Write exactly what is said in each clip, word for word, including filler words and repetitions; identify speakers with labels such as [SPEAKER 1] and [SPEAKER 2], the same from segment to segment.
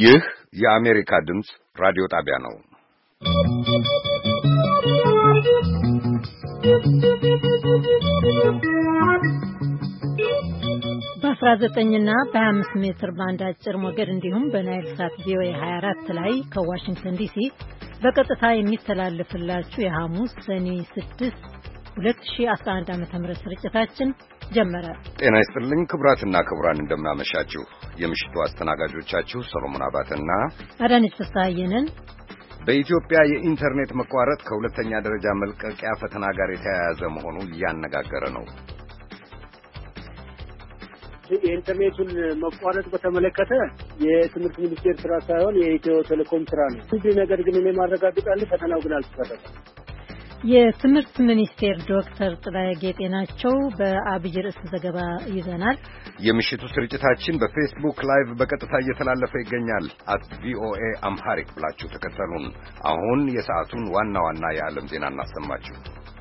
[SPEAKER 1] ይህ የአሜሪካ ድምፅ ራዲዮ ጣቢያ ነው።
[SPEAKER 2] በአስራ ዘጠኝ እና በሀያ አምስት ሜትር ባንድ አጭር ሞገድ እንዲሁም በናይል ሳት ቪኦኤ ሃያ አራት ላይ ከዋሽንግተን ዲሲ በቀጥታ የሚተላለፍላችሁ የሐሙስ ሰኔ ስድስት ሁለት ሺህ አስራ አንድ ዓመተ ምህረት ስርጭታችን ጀመረ።
[SPEAKER 1] ጤና ይስጥልኝ ክቡራትና ክቡራን፣ እንደምናመሻችሁ። የምሽቱ አስተናጋጆቻችሁ ሰሎሞን አባተና
[SPEAKER 2] አዳነች ፍስሐየንን።
[SPEAKER 1] በኢትዮጵያ የኢንተርኔት መቋረጥ ከሁለተኛ ደረጃ መልቀቂያ ፈተና ጋር የተያያዘ መሆኑ እያነጋገረ ነው።
[SPEAKER 3] የኢንተርኔቱን መቋረጥ በተመለከተ የትምህርት ሚኒስቴር ስራ ሳይሆን የኢትዮ ቴሌኮም ስራ ነው። እንዲህ ነገር ግን እኔ ማረጋግጣለሁ፣ ፈተናው ግን አልተሰረዘም።
[SPEAKER 2] የትምህርት ሚኒስቴር ዶክተር ጥላዬ ጌጤ ናቸው። በአብይ ርዕስ ዘገባ ይዘናል።
[SPEAKER 1] የምሽቱ ስርጭታችን በፌስቡክ ላይቭ በቀጥታ እየተላለፈ ይገኛል። አት ቪኦኤ አምሃሪክ ብላችሁ ተከተሉን። አሁን የሰዓቱን ዋና ዋና የዓለም ዜና እናሰማችሁ።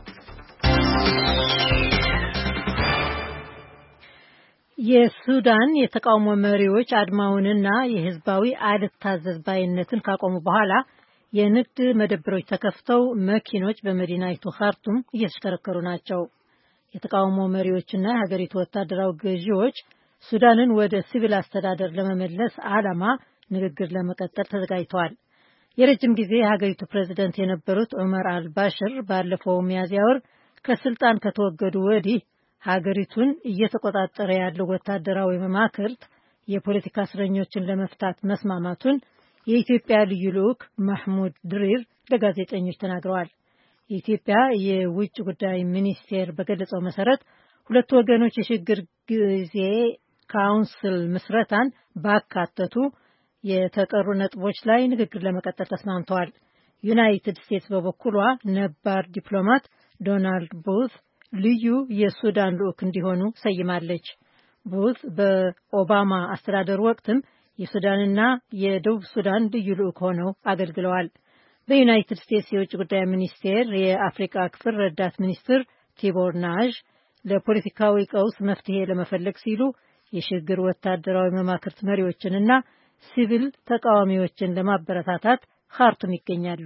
[SPEAKER 2] የሱዳን የተቃውሞ መሪዎች አድማውንና የህዝባዊ አልታዘዝ ባይነትን ካቆሙ በኋላ የንግድ መደብሮች ተከፍተው መኪኖች በመዲናይቱ ካርቱም እየተሽከረከሩ ናቸው። የተቃውሞ መሪዎችና የሀገሪቱ ወታደራዊ ገዢዎች ሱዳንን ወደ ሲቪል አስተዳደር ለመመለስ ዓላማ ንግግር ለመቀጠል ተዘጋጅተዋል። የረጅም ጊዜ የሀገሪቱ ፕሬዝደንት የነበሩት ዑመር አልባሽር ባለፈው ሚያዝያ ወር ከስልጣን ከተወገዱ ወዲህ ሀገሪቱን እየተቆጣጠረ ያለው ወታደራዊ መማክርት የፖለቲካ እስረኞችን ለመፍታት መስማማቱን የኢትዮጵያ ልዩ ልዑክ ማህሙድ ድሪር ለጋዜጠኞች ተናግረዋል። የኢትዮጵያ የውጭ ጉዳይ ሚኒስቴር በገለጸው መሰረት ሁለቱ ወገኖች የሽግግር ጊዜ ካውንስል ምስረታን ባካተቱ የተቀሩ ነጥቦች ላይ ንግግር ለመቀጠል ተስማምተዋል። ዩናይትድ ስቴትስ በበኩሏ ነባር ዲፕሎማት ዶናልድ ቡት ልዩ የሱዳን ልዑክ እንዲሆኑ ሰይማለች። ቡት በኦባማ አስተዳደር ወቅትም የሱዳንና የደቡብ ሱዳን ልዩ ልዑክ ሆነው አገልግለዋል። በዩናይትድ ስቴትስ የውጭ ጉዳይ ሚኒስቴር የአፍሪካ ክፍል ረዳት ሚኒስትር ቲቦር ናዥ ለፖለቲካዊ ቀውስ መፍትሄ ለመፈለግ ሲሉ የሽግግር ወታደራዊ መማክርት መሪዎችንና ሲቪል ተቃዋሚዎችን ለማበረታታት ካርቱም ይገኛሉ።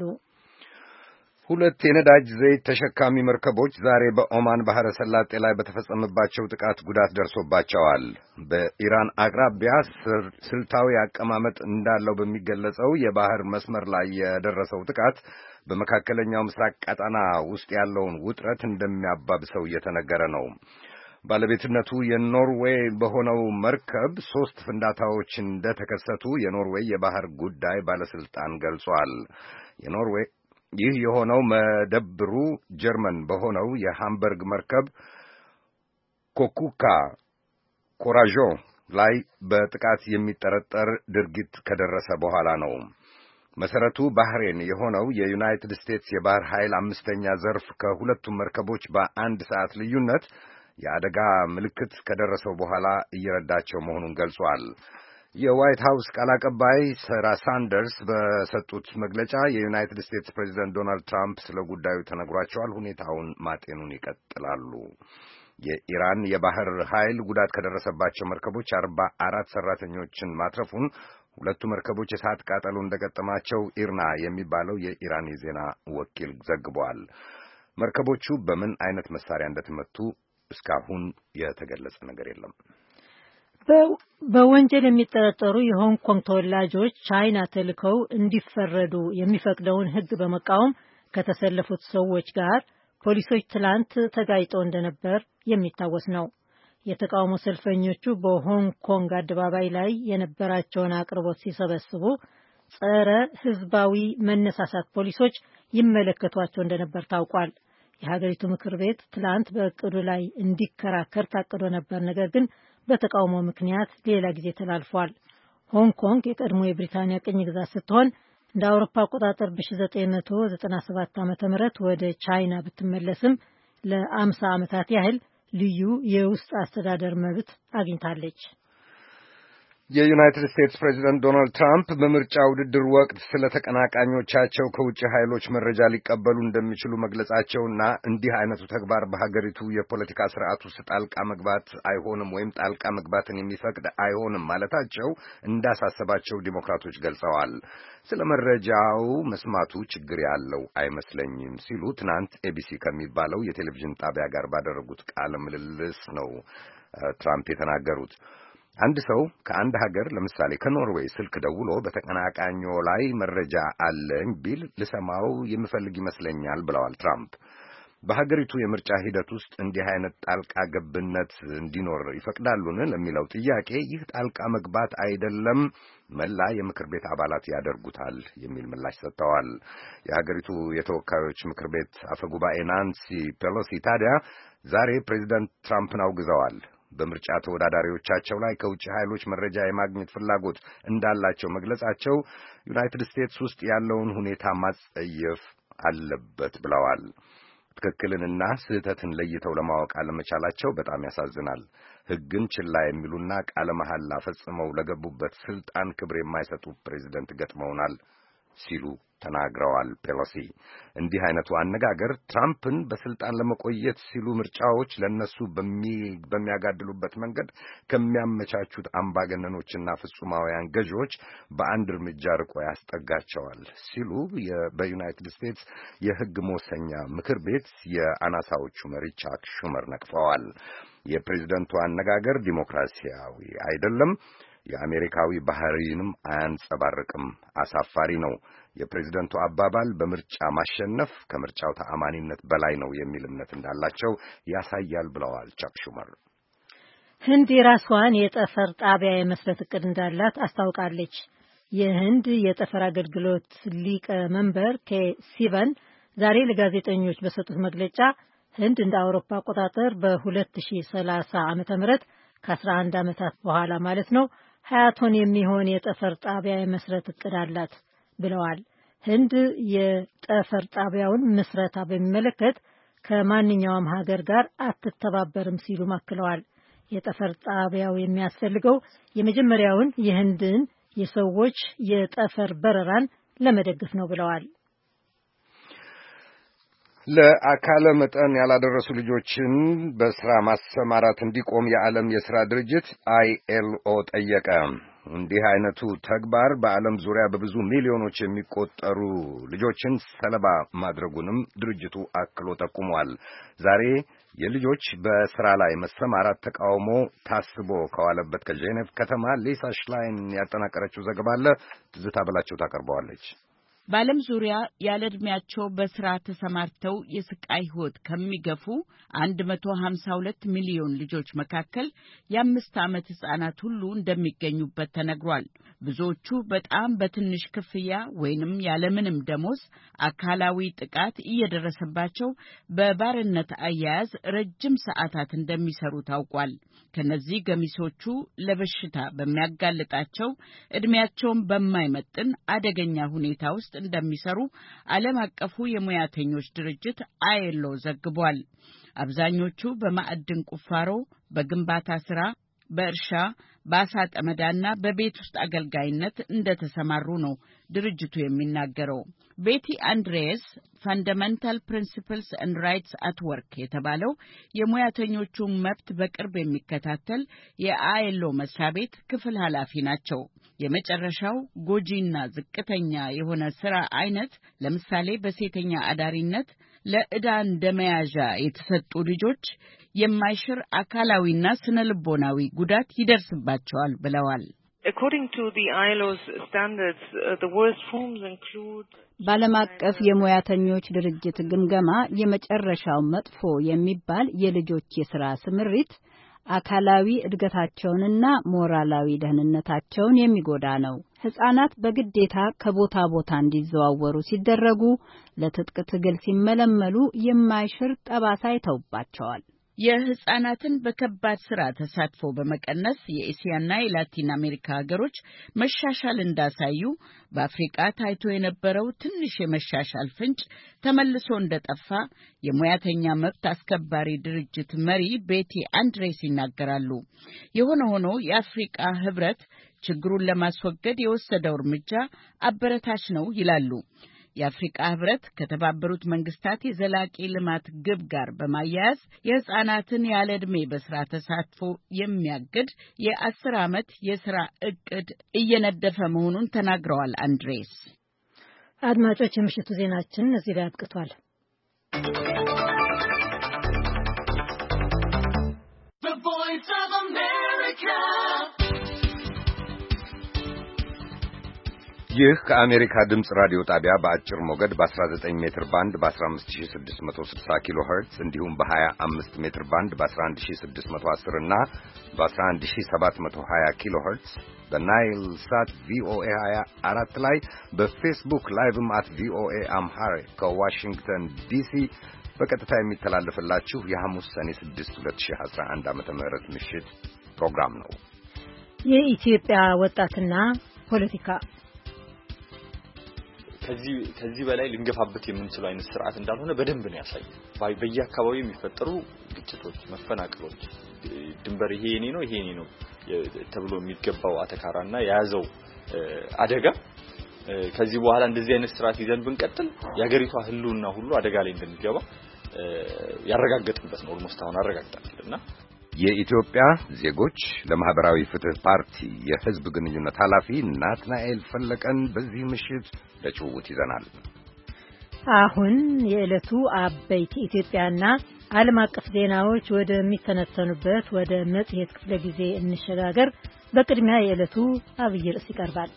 [SPEAKER 1] ሁለት የነዳጅ ዘይት ተሸካሚ መርከቦች ዛሬ በኦማን ባህረ ሰላጤ ላይ በተፈጸመባቸው ጥቃት ጉዳት ደርሶባቸዋል። በኢራን አቅራቢያ ስልታዊ አቀማመጥ እንዳለው በሚገለጸው የባህር መስመር ላይ የደረሰው ጥቃት በመካከለኛው ምስራቅ ቀጠና ውስጥ ያለውን ውጥረት እንደሚያባብሰው እየተነገረ ነው። ባለቤትነቱ የኖርዌይ በሆነው መርከብ ሶስት ፍንዳታዎች እንደተከሰቱ የኖርዌይ የባህር ጉዳይ ባለስልጣን ገልጿል። የኖርዌይ ይህ የሆነው መደብሩ ጀርመን በሆነው የሃምበርግ መርከብ ኮኩካ ኮራዦ ላይ በጥቃት የሚጠረጠር ድርጊት ከደረሰ በኋላ ነው። መሰረቱ ባህሬን የሆነው የዩናይትድ ስቴትስ የባህር ኃይል አምስተኛ ዘርፍ ከሁለቱም መርከቦች በአንድ ሰዓት ልዩነት የአደጋ ምልክት ከደረሰው በኋላ እየረዳቸው መሆኑን ገልጿል። የዋይት ሃውስ ቃል አቀባይ ሰራ ሳንደርስ በሰጡት መግለጫ የዩናይትድ ስቴትስ ፕሬዚደንት ዶናልድ ትራምፕ ስለ ጉዳዩ ተነግሯቸዋል፣ ሁኔታውን ማጤኑን ይቀጥላሉ። የኢራን የባህር ኃይል ጉዳት ከደረሰባቸው መርከቦች አርባ አራት ሰራተኞችን ማትረፉን፣ ሁለቱ መርከቦች የእሳት ቃጠሎ እንደገጠማቸው ኢርና የሚባለው የኢራን የዜና ወኪል ዘግቧል። መርከቦቹ በምን አይነት መሳሪያ እንደተመቱ እስካሁን የተገለጸ ነገር የለም።
[SPEAKER 2] በወንጀል የሚጠረጠሩ የሆንግ ኮንግ ተወላጆች ቻይና ተልከው እንዲፈረዱ የሚፈቅደውን ሕግ በመቃወም ከተሰለፉት ሰዎች ጋር ፖሊሶች ትላንት ተጋጭተው እንደነበር የሚታወስ ነው። የተቃውሞ ሰልፈኞቹ በሆንግ ኮንግ አደባባይ ላይ የነበራቸውን አቅርቦት ሲሰበስቡ ጸረ ሕዝባዊ መነሳሳት ፖሊሶች ይመለከቷቸው እንደነበር ታውቋል። የሀገሪቱ ምክር ቤት ትላንት በእቅዱ ላይ እንዲከራከር ታቅዶ ነበር፣ ነገር ግን በተቃውሞ ምክንያት ሌላ ጊዜ ተላልፏል። ሆንግ ኮንግ የቀድሞ የብሪታንያ ቅኝ ግዛት ስትሆን እንደ አውሮፓ አቆጣጠር በ1997 ዓመተ ምህረት ወደ ቻይና ብትመለስም ለአምሳ ዓመታት ያህል ልዩ የውስጥ አስተዳደር መብት አግኝታለች።
[SPEAKER 1] የዩናይትድ ስቴትስ ፕሬዚደንት ዶናልድ ትራምፕ በምርጫ ውድድር ወቅት ስለ ተቀናቃኞቻቸው ከውጭ ኃይሎች መረጃ ሊቀበሉ እንደሚችሉ መግለጻቸውና እንዲህ አይነቱ ተግባር በሀገሪቱ የፖለቲካ ስርዓት ውስጥ ጣልቃ መግባት አይሆንም ወይም ጣልቃ መግባትን የሚፈቅድ አይሆንም ማለታቸው እንዳሳሰባቸው ዲሞክራቶች ገልጸዋል። ስለ መረጃው መስማቱ ችግር ያለው አይመስለኝም ሲሉ ትናንት ኤቢሲ ከሚባለው የቴሌቪዥን ጣቢያ ጋር ባደረጉት ቃለ ምልልስ ነው ትራምፕ የተናገሩት። አንድ ሰው ከአንድ ሀገር ለምሳሌ ከኖርዌይ ስልክ ደውሎ በተቀናቃኞ ላይ መረጃ አለኝ ቢል ልሰማው የምፈልግ ይመስለኛል ብለዋል ትራምፕ። በሀገሪቱ የምርጫ ሂደት ውስጥ እንዲህ አይነት ጣልቃ ገብነት እንዲኖር ይፈቅዳሉን ለሚለው ጥያቄ ይህ ጣልቃ መግባት አይደለም፣ መላ የምክር ቤት አባላት ያደርጉታል የሚል ምላሽ ሰጥተዋል። የሀገሪቱ የተወካዮች ምክር ቤት አፈጉባኤ ናንሲ ፔሎሲ ታዲያ ዛሬ ፕሬዚዳንት ትራምፕን አውግዘዋል። በምርጫ ተወዳዳሪዎቻቸው ላይ ከውጭ ኃይሎች መረጃ የማግኘት ፍላጎት እንዳላቸው መግለጻቸው ዩናይትድ ስቴትስ ውስጥ ያለውን ሁኔታ ማጸየፍ አለበት ብለዋል። ትክክልንና ስህተትን ለይተው ለማወቅ አለመቻላቸው በጣም ያሳዝናል። ሕግን ችላ የሚሉና ቃለ መሐላ ፈጽመው ለገቡበት ስልጣን ክብር የማይሰጡ ፕሬዚደንት ገጥመውናል ሲሉ ተናግረዋል ፔሎሲ። እንዲህ አይነቱ አነጋገር ትራምፕን በስልጣን ለመቆየት ሲሉ ምርጫዎች ለነሱ በሚያጋድሉበት መንገድ ከሚያመቻቹት አምባገነኖችና ፍጹማውያን ገዢዎች በአንድ እርምጃ ርቆ ያስጠጋቸዋል ሲሉ በዩናይትድ ስቴትስ የሕግ መወሰኛ ምክር ቤት የአናሳዎቹ መሪ ቻክ ሹመር ነቅፈዋል። የፕሬዝደንቱ አነጋገር ዲሞክራሲያዊ አይደለም፣ የአሜሪካዊ ባህሪንም አያንጸባርቅም፣ አሳፋሪ ነው። የፕሬዝደንቱ አባባል በምርጫ ማሸነፍ ከምርጫው ተአማኒነት በላይ ነው የሚል እምነት እንዳላቸው ያሳያል ብለዋል ቻክ ሹመር።
[SPEAKER 2] ህንድ የራስዋን የጠፈር ጣቢያ የመስረት እቅድ እንዳላት አስታውቃለች። የህንድ የጠፈር አገልግሎት ሊቀመንበር ኬ ሲቫን ዛሬ ለጋዜጠኞች በሰጡት መግለጫ ህንድ እንደ አውሮፓ አቆጣጠር በ2030 ዓመተ ምህረት ከአስራ አንድ ዓመታት በኋላ ማለት ነው ሀያ ቶን የሚሆን የጠፈር ጣቢያ የመስረት እቅድ አላት ብለዋል። ህንድ የጠፈር ጣቢያውን ምስረታ በሚመለከት ከማንኛውም ሀገር ጋር አትተባበርም ሲሉ አክለዋል። የጠፈር ጣቢያው የሚያስፈልገው የመጀመሪያውን የህንድን የሰዎች የጠፈር በረራን ለመደገፍ ነው ብለዋል።
[SPEAKER 1] ለአካለ መጠን ያላደረሱ ልጆችን በስራ ማሰማራት እንዲቆም የዓለም የሥራ ድርጅት አይ ኤል ኦ ጠየቀ። እንዲህ አይነቱ ተግባር በዓለም ዙሪያ በብዙ ሚሊዮኖች የሚቆጠሩ ልጆችን ሰለባ ማድረጉንም ድርጅቱ አክሎ ጠቁሟል። ዛሬ የልጆች በስራ ላይ መሰማራት ተቃውሞ ታስቦ ከዋለበት ከጄኔቭ ከተማ ሊሳ ሽላይን ያጠናቀረችው ዘገባ አለ። ትዝታ በላቸው ታቀርበዋለች።
[SPEAKER 4] በዓለም ዙሪያ ያለ ዕድሜያቸው በስራ ተሰማርተው የስቃይ ህይወት ከሚገፉ አንድ መቶ ሀምሳ ሁለት ሚሊዮን ልጆች መካከል የአምስት ዓመት ህጻናት ሁሉ እንደሚገኙበት ተነግሯል። ብዙዎቹ በጣም በትንሽ ክፍያ ወይንም ያለምንም ደሞዝ አካላዊ ጥቃት እየደረሰባቸው በባርነት አያያዝ ረጅም ሰዓታት እንደሚሰሩ ታውቋል። ከነዚህ ገሚሶቹ ለበሽታ በሚያጋልጣቸው ዕድሜያቸውን በማይመጥን አደገኛ ሁኔታ ውስጥ እንደሚሰሩ ዓለም አቀፉ የሙያተኞች ድርጅት አይ ኤል ኦ ዘግቧል። አብዛኞቹ በማዕድን ቁፋሮ፣ በግንባታ ስራ፣ በእርሻ፣ በአሳ ጠመዳና በቤት ውስጥ አገልጋይነት እንደተሰማሩ ነው ድርጅቱ የሚናገረው። ቤቲ አንድሬስ ፈንዳሜንታል ፕሪንሲፕልስ ኤንድ ራይትስ አት ወርክ የተባለው የሙያተኞቹን መብት በቅርብ የሚከታተል የአይ ኤል ኦ መስሪያ ቤት ክፍል ኃላፊ ናቸው። የመጨረሻው ጎጂና ዝቅተኛ የሆነ ስራ አይነት ለምሳሌ በሴተኛ አዳሪነት ለዕዳ እንደመያዣ የተሰጡ ልጆች የማይሽር አካላዊና ስነ ልቦናዊ ጉዳት ይደርስባቸዋል ብለዋል።
[SPEAKER 5] According to the I L O's standards, uh, the worst forms include
[SPEAKER 6] በዓለም አቀፍ የሙያተኞች ድርጅት ግምገማ የመጨረሻው መጥፎ የሚባል የልጆች የሥራ ስምሪት አካላዊ እድገታቸውንና ሞራላዊ ደህንነታቸውን የሚጎዳ ነው። ሕፃናት በግዴታ ከቦታ ቦታ እንዲዘዋወሩ ሲደረጉ፣ ለትጥቅ ትግል ሲመለመሉ የማይሽር ጠባሳ ይተውባቸዋል።
[SPEAKER 4] የህፃናትን በከባድ ስራ ተሳትፎ በመቀነስ የኤሲያና የላቲን አሜሪካ ሀገሮች መሻሻል እንዳሳዩ በአፍሪቃ ታይቶ የነበረው ትንሽ የመሻሻል ፍንጭ ተመልሶ እንደጠፋ የሙያተኛ መብት አስከባሪ ድርጅት መሪ ቤቲ አንድሬስ ይናገራሉ። የሆነ ሆኖ የአፍሪቃ ህብረት ችግሩን ለማስወገድ የወሰደው እርምጃ አበረታች ነው ይላሉ። የአፍሪቃ ህብረት ከተባበሩት መንግስታት የዘላቂ ልማት ግብ ጋር በማያያዝ የህፃናትን ያለ ዕድሜ በስራ ተሳትፎ የሚያግድ የአስር ዓመት የስራ እቅድ እየነደፈ መሆኑን ተናግረዋል አንድሬስ።
[SPEAKER 2] አድማጮች፣ የምሽቱ ዜናችን እዚህ ላይ አብቅቷል።
[SPEAKER 1] ይህ ከአሜሪካ ድምፅ ራዲዮ ጣቢያ በአጭር ሞገድ በ19 ሜትር ባንድ በ15660 ኪሎ ሄርትዝ እንዲሁም በ25 ሜትር ባንድ በ11610 እና በ11720 ኪሎ ሄርትዝ በናይል ሳት ቪኦኤ ሃያ አራት ላይ በፌስቡክ ላይቭም አት ቪኦኤ አምሃሪክ ከዋሽንግተን ዲሲ በቀጥታ የሚተላለፍላችሁ የሐሙስ ሰኔ ስድስት ሁለት ሺህ አስራ አንድ ዓመተ ምህረት ምሽት ፕሮግራም ነው።
[SPEAKER 2] የኢትዮጵያ ወጣትና ፖለቲካ
[SPEAKER 7] ከዚህ ከዚህ በላይ ልንገፋበት የምንችለው አይነት ስርዓት እንዳልሆነ በደንብ ነው ያሳየው። በየአካባቢው የሚፈጠሩ ግጭቶች፣ መፈናቀሎች፣ ድንበር ይሄ የኔ ነው ይሄ የኔ ነው ተብሎ የሚገባው አተካራና የያዘው አደጋ ከዚህ በኋላ እንደዚህ አይነት ስርዓት ይዘን ብንቀጥል የሀገሪቷ ህልውና ሁሉ አደጋ ላይ እንደሚገባ ያረጋግጥበት ነው። ኦልሞስት አሁን አረጋግጣልና
[SPEAKER 1] የኢትዮጵያ ዜጎች ለማህበራዊ ፍትህ ፓርቲ የህዝብ ግንኙነት ኃላፊ ናትናኤል ፈለቀን በዚህ ምሽት ለጭውውት ይዘናል።
[SPEAKER 2] አሁን የዕለቱ አበይት ኢትዮጵያና ዓለም አቀፍ ዜናዎች ወደሚተነተኑበት ወደ መጽሔት ክፍለ ጊዜ እንሸጋገር። በቅድሚያ የዕለቱ አብይ ርዕስ ይቀርባል።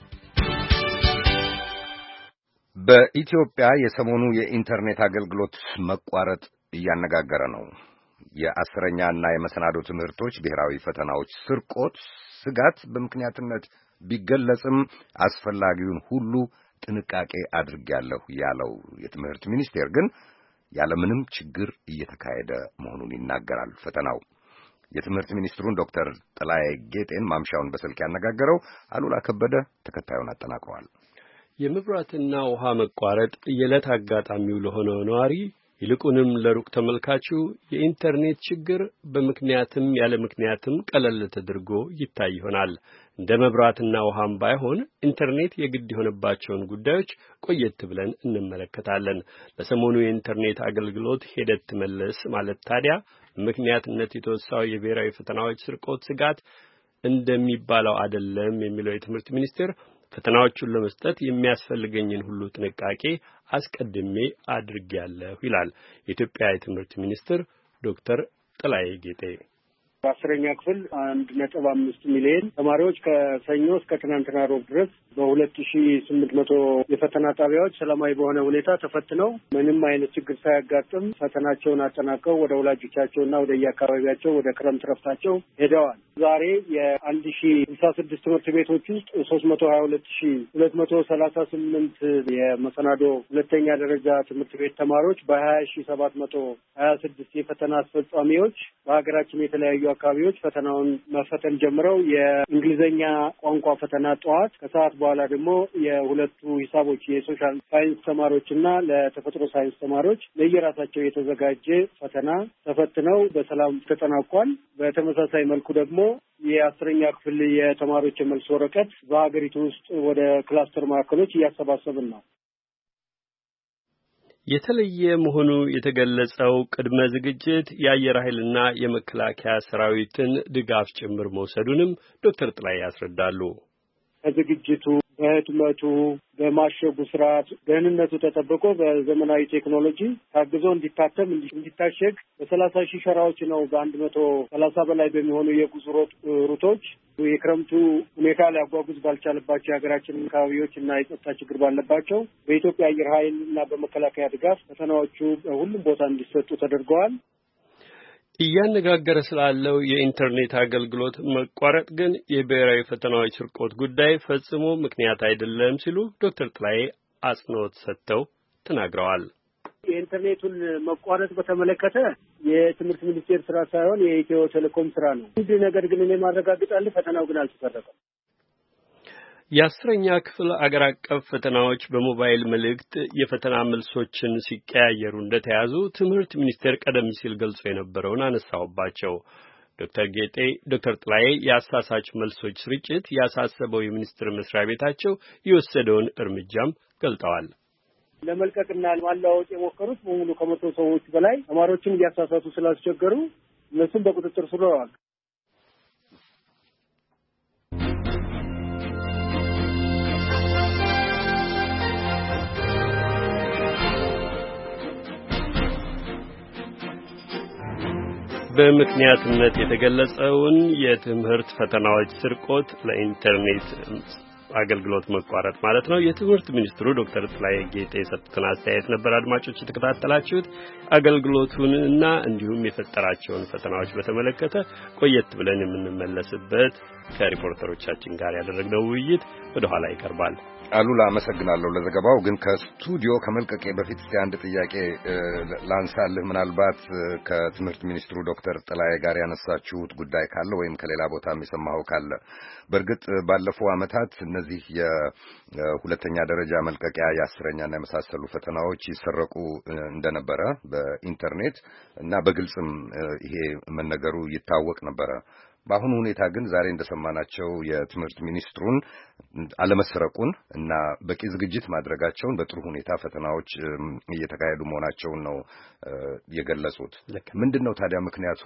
[SPEAKER 1] በኢትዮጵያ የሰሞኑ የኢንተርኔት አገልግሎት መቋረጥ እያነጋገረ ነው። የአስረኛ እና የመሰናዶ ትምህርቶች ብሔራዊ ፈተናዎች ስርቆት ስጋት በምክንያትነት ቢገለጽም አስፈላጊውን ሁሉ ጥንቃቄ አድርጌያለሁ ያለው የትምህርት ሚኒስቴር ግን ያለምንም ችግር እየተካሄደ መሆኑን ይናገራል። ፈተናው የትምህርት ሚኒስትሩን ዶክተር ጥላዬ ጌጤን ማምሻውን በስልክ ያነጋገረው አሉላ ከበደ ተከታዩን አጠናቅሯል።
[SPEAKER 8] የመብራትና ውሃ መቋረጥ የዕለት አጋጣሚው ለሆነው ነዋሪ ይልቁንም ለሩቅ ተመልካቹ የኢንተርኔት ችግር በምክንያትም ያለ ምክንያትም ቀለል ተደርጎ ይታይ ይሆናል። እንደ መብራትና ውሃም ባይሆን ኢንተርኔት የግድ የሆነባቸውን ጉዳዮች ቆየት ብለን እንመለከታለን። ለሰሞኑ የኢንተርኔት አገልግሎት ሄደት መለስ ማለት ታዲያ ምክንያትነት የተወሳው የብሔራዊ ፈተናዎች ስርቆት ስጋት እንደሚባለው አይደለም የሚለው የትምህርት ሚኒስቴር ፈተናዎቹን ለመስጠት የሚያስፈልገኝን ሁሉ ጥንቃቄ አስቀድሜ አድርጌያለሁ ይላል የኢትዮጵያ የትምህርት ሚኒስትር ዶክተር ጥላዬ ጌጤ።
[SPEAKER 3] በአስረኛ ክፍል አንድ ነጥብ አምስት ሚሊዮን ተማሪዎች ከሰኞ እስከ ትናንትና ሮብ ድረስ በሁለት ሺህ ስምንት መቶ የፈተና ጣቢያዎች ሰላማዊ በሆነ ሁኔታ ተፈትነው ምንም አይነት ችግር ሳያጋጥም ፈተናቸውን አጠናቀው ወደ ወላጆቻቸውና ወደ የአካባቢያቸው ወደ ክረምት ረፍታቸው ሄደዋል። ዛሬ የአንድ ሺህ ስልሳ ስድስት ትምህርት ቤቶች ውስጥ ሶስት መቶ ሀያ ሁለት ሺህ ሁለት መቶ ሰላሳ ስምንት የመሰናዶ ሁለተኛ ደረጃ ትምህርት ቤት ተማሪዎች በሀያ ሺህ ሰባት መቶ ሀያ ስድስት የፈተና አስፈጻሚዎች በሀገራችን የተለያዩ አካባቢዎች ፈተናውን መፈተን ጀምረው የእንግሊዘኛ ቋንቋ ፈተና ጠዋት ከሰዓት በኋላ ደግሞ የሁለቱ ሂሳቦች የሶሻል ሳይንስ ተማሪዎችና ለተፈጥሮ ሳይንስ ተማሪዎች ለየራሳቸው የተዘጋጀ ፈተና ተፈትነው በሰላም ተጠናቋል። በተመሳሳይ መልኩ ደግሞ የአስረኛ ክፍል የተማሪዎች የመልስ ወረቀት በሀገሪቱ ውስጥ ወደ ክላስተር ማዕከሎች እያሰባሰብን ነው።
[SPEAKER 8] የተለየ መሆኑ የተገለጸው ቅድመ ዝግጅት የአየር ኃይልና የመከላከያ ሰራዊትን ድጋፍ ጭምር መውሰዱንም ዶክተር ጥላዬ ያስረዳሉ።
[SPEAKER 3] ከዝግጅቱ በህትመቱ በማሸጉ ስርዓት ደህንነቱ ተጠብቆ በዘመናዊ ቴክኖሎጂ ታግዞ እንዲታተም እንዲታሸግ በሰላሳ ሺህ ሸራዎች ነው። በአንድ መቶ ሰላሳ በላይ በሚሆኑ የጉዞ ሩቶች የክረምቱ ሁኔታ ሊያጓጉዝ ባልቻለባቸው የሀገራችን አካባቢዎች እና የጸጥታ ችግር ባለባቸው በኢትዮጵያ አየር ኃይል እና በመከላከያ ድጋፍ ፈተናዎቹ በሁሉም ቦታ እንዲሰጡ ተደርገዋል።
[SPEAKER 8] እያነጋገረ ስላለው የኢንተርኔት አገልግሎት መቋረጥ ግን የብሔራዊ ፈተናዎች ስርቆት ጉዳይ ፈጽሞ ምክንያት አይደለም ሲሉ ዶክተር ጥላዬ አጽንኦት ሰጥተው ተናግረዋል።
[SPEAKER 3] የኢንተርኔቱን መቋረጥ በተመለከተ የትምህርት ሚኒስቴር ስራ ሳይሆን የኢትዮ ቴሌኮም ስራ ነው። አንድ ነገር ግን እኔ ማረጋግጣለሁ፣ ፈተናው ግን አልተሰረቀም።
[SPEAKER 8] የአስረኛ ክፍል አገር አቀፍ ፈተናዎች በሞባይል መልእክት የፈተና መልሶችን ሲቀያየሩ እንደተያዙ ትምህርት ሚኒስቴር ቀደም ሲል ገልጾ የነበረውን አነሳውባቸው። ዶክተር ጌጤ ዶክተር ጥላዬ የአሳሳች መልሶች ስርጭት ያሳሰበው የሚኒስቴር መስሪያ ቤታቸው የወሰደውን እርምጃም ገልጠዋል።
[SPEAKER 3] ለመልቀቅና ማላወጥ የሞከሩት በሙሉ ከመቶ ሰዎች በላይ ተማሪዎችን እያሳሳቱ ስላስቸገሩ እነሱም በቁጥጥር ስር ውለዋል።
[SPEAKER 8] በምክንያትነት የተገለጸውን የትምህርት ፈተናዎች ስርቆት ለኢንተርኔት አገልግሎት መቋረጥ ማለት ነው የትምህርት ሚኒስትሩ ዶክተር ጥላዬ ጌጤ የሰጡትን አስተያየት ነበር አድማጮች የተከታተላችሁት። አገልግሎቱንና እንዲሁም የፈጠራቸውን ፈተናዎች በተመለከተ ቆየት ብለን የምንመለስበት ከሪፖርተሮቻችን ጋር ያደረግነው ውይይት ወደ ኋላ ይቀርባል።
[SPEAKER 1] አሉላ አመሰግናለሁ ለዘገባው። ግን ከስቱዲዮ ከመልቀቄ በፊት እስቲ አንድ ጥያቄ ላንሳልህ። ምናልባት ከትምህርት ሚኒስትሩ ዶክተር ጥላዬ ጋር ያነሳችሁት ጉዳይ ካለ ወይም ከሌላ ቦታም የሰማኸው ካለ። በእርግጥ ባለፈው ዓመታት እነዚህ የሁለተኛ ደረጃ መልቀቂያ የአስረኛና የመሳሰሉ ፈተናዎች ይሰረቁ እንደነበረ በኢንተርኔት እና በግልጽም ይሄ መነገሩ ይታወቅ ነበረ። በአሁኑ ሁኔታ ግን ዛሬ እንደሰማናቸው የትምህርት ሚኒስትሩን አለመሰረቁን እና በቂ ዝግጅት ማድረጋቸውን በጥሩ ሁኔታ ፈተናዎች እየተካሄዱ መሆናቸውን ነው የገለጹት። ምንድነው ታዲያ ምክንያቱ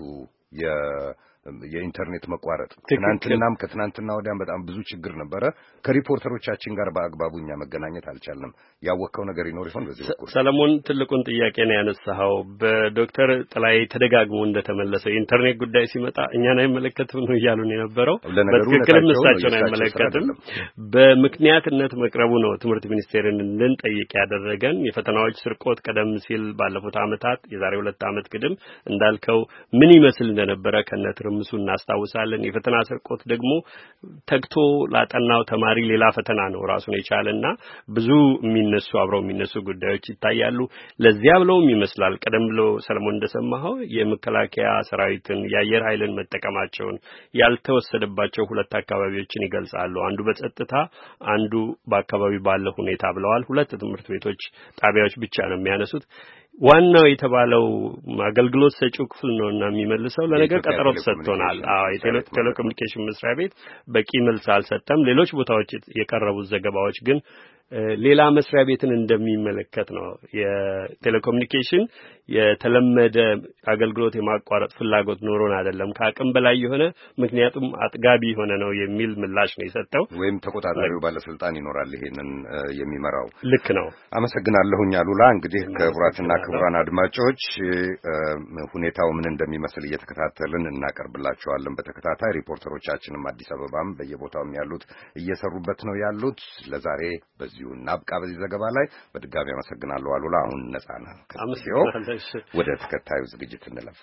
[SPEAKER 1] የኢንተርኔት መቋረጥ? ትናንትናም ከትናንትና ወዲያም በጣም ብዙ ችግር ነበረ። ከሪፖርተሮቻችን ጋር በአግባቡ እኛ መገናኘት አልቻልንም። ያወቀው ነገር ይኖር ይሆን? በዚህ በኩል
[SPEAKER 8] ሰለሞን ትልቁን ጥያቄ ነው ያነሳው። በዶክተር ጥላዬ ተደጋግሞ እንደተመለሰው የኢንተርኔት ጉዳይ ሲመጣ እኛን አይመለከትም ነው እያሉን የነበረው። በትክክል ምሳቸውን አይመለከትም። በምክንያትነት መቅረቡ ነው ትምህርት ሚኒስቴርን እንድንጠይቅ ያደረገን። የፈተናዎች ስርቆት ቀደም ሲል ባለፉት ዓመታት የዛሬ ሁለት ዓመት ግድም እንዳልከው ምን ይመስል እንደነበረ ከነትር ምሱ እናስታውሳለን። የፈተና ስርቆት ደግሞ ተግቶ ላጠናው ተማሪ ሌላ ፈተና ነው ራሱን የቻለና ብዙ የሚነሱ አብረው የሚነሱ ጉዳዮች ይታያሉ። ለዚያ ብለውም ይመስላል ቀደም ብሎ ሰለሞን እንደሰማኸው የመከላከያ ሰራዊትን የአየር ኃይልን መጠቀማቸውን ያልተወሰደባቸው ሁለት አካባቢዎችን ይገልጻሉ። አንዱ በጸጥታ አንዱ በአካባቢው ባለው ሁኔታ ብለዋል። ሁለት ትምህርት ቤቶች ጣቢያዎች ብቻ ነው የሚያነሱት። ዋናው የተባለው አገልግሎት ሰጪው ክፍል ነውና የሚመልሰው ለነገር ቀጠሮ ተሰጥቶናል። አዎ የቴሌኮሙኒኬሽን መስሪያ ቤት በቂ መልስ አልሰጠም። ሌሎች ቦታዎች የቀረቡት ዘገባዎች ግን ሌላ መስሪያ ቤትን እንደሚመለከት ነው። የቴሌኮሙኒኬሽን የተለመደ አገልግሎት የማቋረጥ ፍላጎት ኖሮን አይደለም ከአቅም በላይ የሆነ ምክንያቱም አጥጋቢ የሆነ ነው የሚል ምላሽ ነው የሰጠው።
[SPEAKER 1] ወይም ተቆጣጣሪው ባለስልጣን ይኖራል ይሄንን የሚመራው።
[SPEAKER 8] ልክ ነው።
[SPEAKER 1] አመሰግናለሁኝ አሉላ። እንግዲህ ክቡራትና ክቡራን አድማጮች ሁኔታው ምን እንደሚመስል እየተከታተልን እናቀርብላችኋለን በተከታታይ። ሪፖርተሮቻችንም አዲስ አበባም በየቦታውም ያሉት እየሰሩበት ነው ያሉት። ለዛሬ በዚሁ እናብቃ። በዚህ ዘገባ ላይ በድጋሚ አመሰግናለሁ አሉላ። አሁን ነጻ ነህ። አመሰግናለሁ። ወደ ተከታዩ ዝግጅት እንለፍ።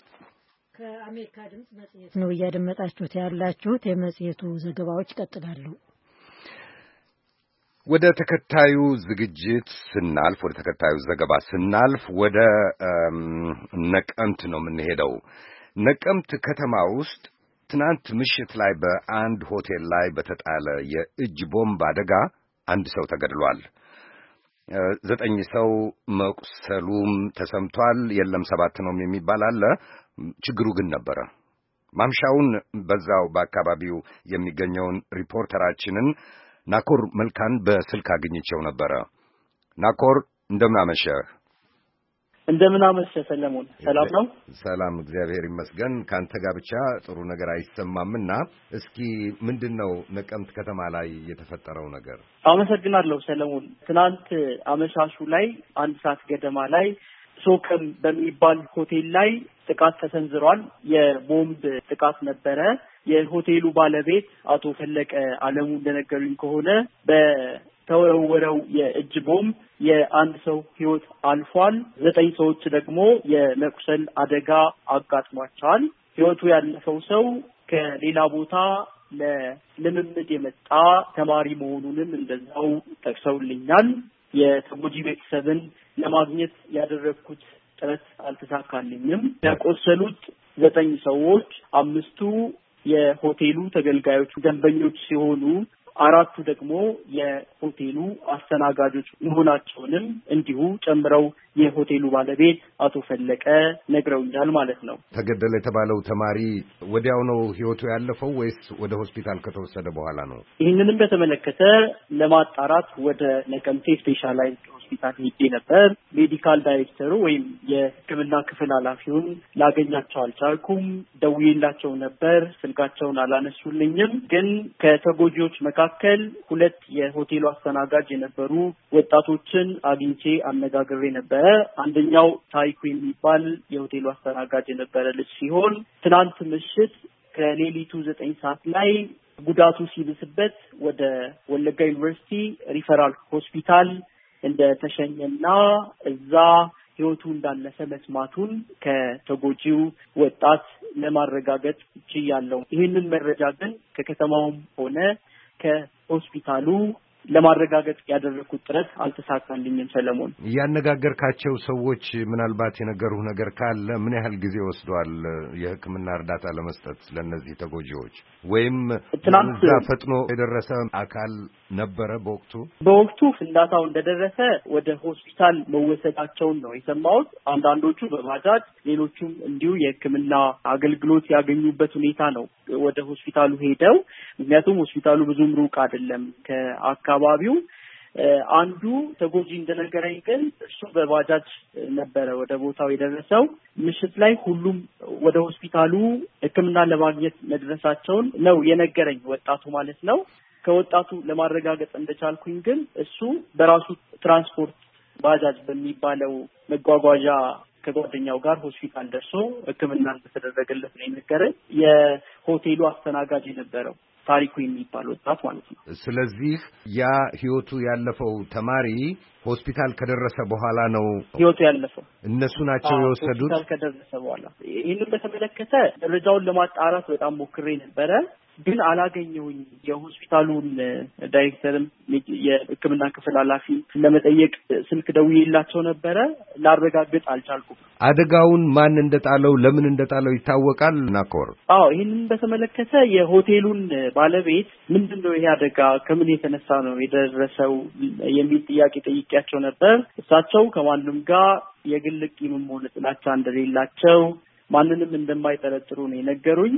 [SPEAKER 2] ከአሜሪካ ድምጽ መጽሔት ነው እያደመጣችሁት ያላችሁት። የመጽሔቱ ዘገባዎች ይቀጥላሉ።
[SPEAKER 1] ወደ ተከታዩ ዝግጅት ስናልፍ ወደ ተከታዩ ዘገባ ስናልፍ ወደ ነቀምት ነው የምንሄደው። ነቀምት ከተማ ውስጥ ትናንት ምሽት ላይ በአንድ ሆቴል ላይ በተጣለ የእጅ ቦምብ አደጋ አንድ ሰው ተገድሏል። ዘጠኝ ሰው መቁሰሉም ተሰምቷል። የለም ሰባት ነው የሚባል አለ። ችግሩ ግን ነበረ። ማምሻውን በዛው በአካባቢው የሚገኘውን ሪፖርተራችንን ናኮር መልካን በስልክ አግኝቼው ነበረ። ናኮር እንደምን አመሸህ?
[SPEAKER 9] እንደምን አመሸህ ሰለሞን? ሰላም ነው?
[SPEAKER 1] ሰላም እግዚአብሔር ይመስገን። ካንተ ጋር ብቻ ጥሩ ነገር አይሰማምና እስኪ ምንድነው ነቀምት ከተማ ላይ የተፈጠረው ነገር?
[SPEAKER 9] አመሰግናለሁ ሰለሞን። ትናንት አመሻሹ ላይ አንድ ሰዓት ገደማ ላይ ሶከም በሚባል ሆቴል ላይ ጥቃት ተሰንዝሯል። የቦምብ ጥቃት ነበረ። የሆቴሉ ባለቤት አቶ ፈለቀ አለሙ እንደነገሩኝ ከሆነ በተወረወረው የእጅ ቦምብ የአንድ ሰው ሕይወት አልፏል። ዘጠኝ ሰዎች ደግሞ የመቁሰል አደጋ አጋጥሟቸዋል። ሕይወቱ ያለፈው ሰው ከሌላ ቦታ ለልምምድ የመጣ ተማሪ መሆኑንም እንደዛው ጠቅሰውልኛል። የተጎጂ ቤተሰብን ለማግኘት ያደረኩት ጥረት አልተሳካልኝም። ያቆሰሉት ዘጠኝ ሰዎች አምስቱ የሆቴሉ ተገልጋዮች ደንበኞች ሲሆኑ አራቱ ደግሞ የሆቴሉ አስተናጋጆች መሆናቸውንም እንዲሁ ጨምረው የሆቴሉ ባለቤት አቶ ፈለቀ ነግረውኛል ማለት ነው።
[SPEAKER 1] ተገደለ የተባለው ተማሪ ወዲያው ነው ህይወቱ ያለፈው ወይስ ወደ ሆስፒታል ከተወሰደ በኋላ ነው?
[SPEAKER 9] ይህንንም በተመለከተ ለማጣራት ወደ ነቀምቴ ስፔሻላይዝድ ሆስፒታል ሄጄ ነበር። ሜዲካል ዳይሬክተሩ ወይም የሕክምና ክፍል ኃላፊውን ላገኛቸው አልቻልኩም። ደውዬላቸው ነበር፣ ስልካቸውን አላነሱልኝም። ግን ከተጎጂዎች መካከል ሁለት የሆቴሉ አስተናጋጅ የነበሩ ወጣቶችን አግኝቼ አነጋግሬ ነበር። አንደኛው ታይኩ የሚባል የሆቴሉ አስተናጋጅ የነበረ ልጅ ሲሆን ትናንት ምሽት ከሌሊቱ ዘጠኝ ሰዓት ላይ ጉዳቱ ሲብስበት ወደ ወለጋ ዩኒቨርሲቲ ሪፈራል ሆስፒታል እንደተሸኘና እዛ ህይወቱ እንዳለፈ መስማቱን ከተጎጂው ወጣት ለማረጋገጥ ችያለሁ። ይህንን መረጃ ግን ከከተማውም ሆነ ከሆስፒታሉ ለማረጋገጥ ያደረኩት ጥረት አልተሳካልኝም። ሰለሞን፣
[SPEAKER 1] ያነጋገርካቸው ሰዎች ምናልባት የነገሩህ ነገር ካለ ምን ያህል ጊዜ ወስዷል የሕክምና እርዳታ ለመስጠት ለነዚህ ተጎጂዎች? ወይም እዛ ፈጥኖ የደረሰ አካል ነበረ በወቅቱ?
[SPEAKER 9] በወቅቱ ፍንዳታው እንደደረሰ ወደ ሆስፒታል መወሰዳቸውን ነው የሰማሁት። አንዳንዶቹ በባጃጅ ሌሎቹም እንዲሁ የሕክምና አገልግሎት ያገኙበት ሁኔታ ነው ወደ ሆስፒታሉ ሄደው። ምክንያቱም ሆስፒታሉ ብዙም ሩቅ አይደለም ከአካባቢው። አንዱ ተጎጂ እንደነገረኝ ግን እሱ በባጃጅ ነበረ ወደ ቦታው የደረሰው። ምሽት ላይ ሁሉም ወደ ሆስፒታሉ ሕክምና ለማግኘት መድረሳቸውን ነው የነገረኝ ወጣቱ ማለት ነው። ከወጣቱ ለማረጋገጥ እንደቻልኩኝ ግን እሱ በራሱ ትራንስፖርት ባጃጅ በሚባለው መጓጓዣ ከጓደኛው ጋር ሆስፒታል ደርሶ ሕክምና እንደተደረገለት ነው የነገረኝ። የሆቴሉ አስተናጋጅ የነበረው ታሪኩ የሚባል ወጣት ማለት ነው።
[SPEAKER 1] ስለዚህ ያ ህይወቱ ያለፈው ተማሪ ሆስፒታል ከደረሰ በኋላ ነው
[SPEAKER 9] ህይወቱ ያለፈው።
[SPEAKER 1] እነሱ ናቸው የወሰዱት።
[SPEAKER 9] ሆስፒታል ከደረሰ በኋላ ይህንን በተመለከተ መረጃውን ለማጣራት በጣም ሞክሬ ነበረ፣ ግን አላገኘሁኝ። የሆስፒታሉን ዳይሬክተርም የሕክምና ክፍል ኃላፊ ለመጠየቅ ስልክ ደውዬላቸው ነበረ፣ ላረጋግጥ አልቻልኩም።
[SPEAKER 1] አደጋውን ማን እንደጣለው ለምን እንደጣለው ይታወቃል? ናኮር፣
[SPEAKER 9] አዎ፣ ይህንን በተመለከተ የሆቴሉን ባለቤት ምንድነው ይሄ አደጋ ከምን የተነሳ ነው የደረሰው የሚል ጥያቄ ጠይቄያቸው ነበር። እሳቸው ከማንም ጋር የግል ቂምም ሆነ ጥላቻ እንደሌላቸው ማንንም እንደማይጠረጥሩ ነው የነገሩኝ።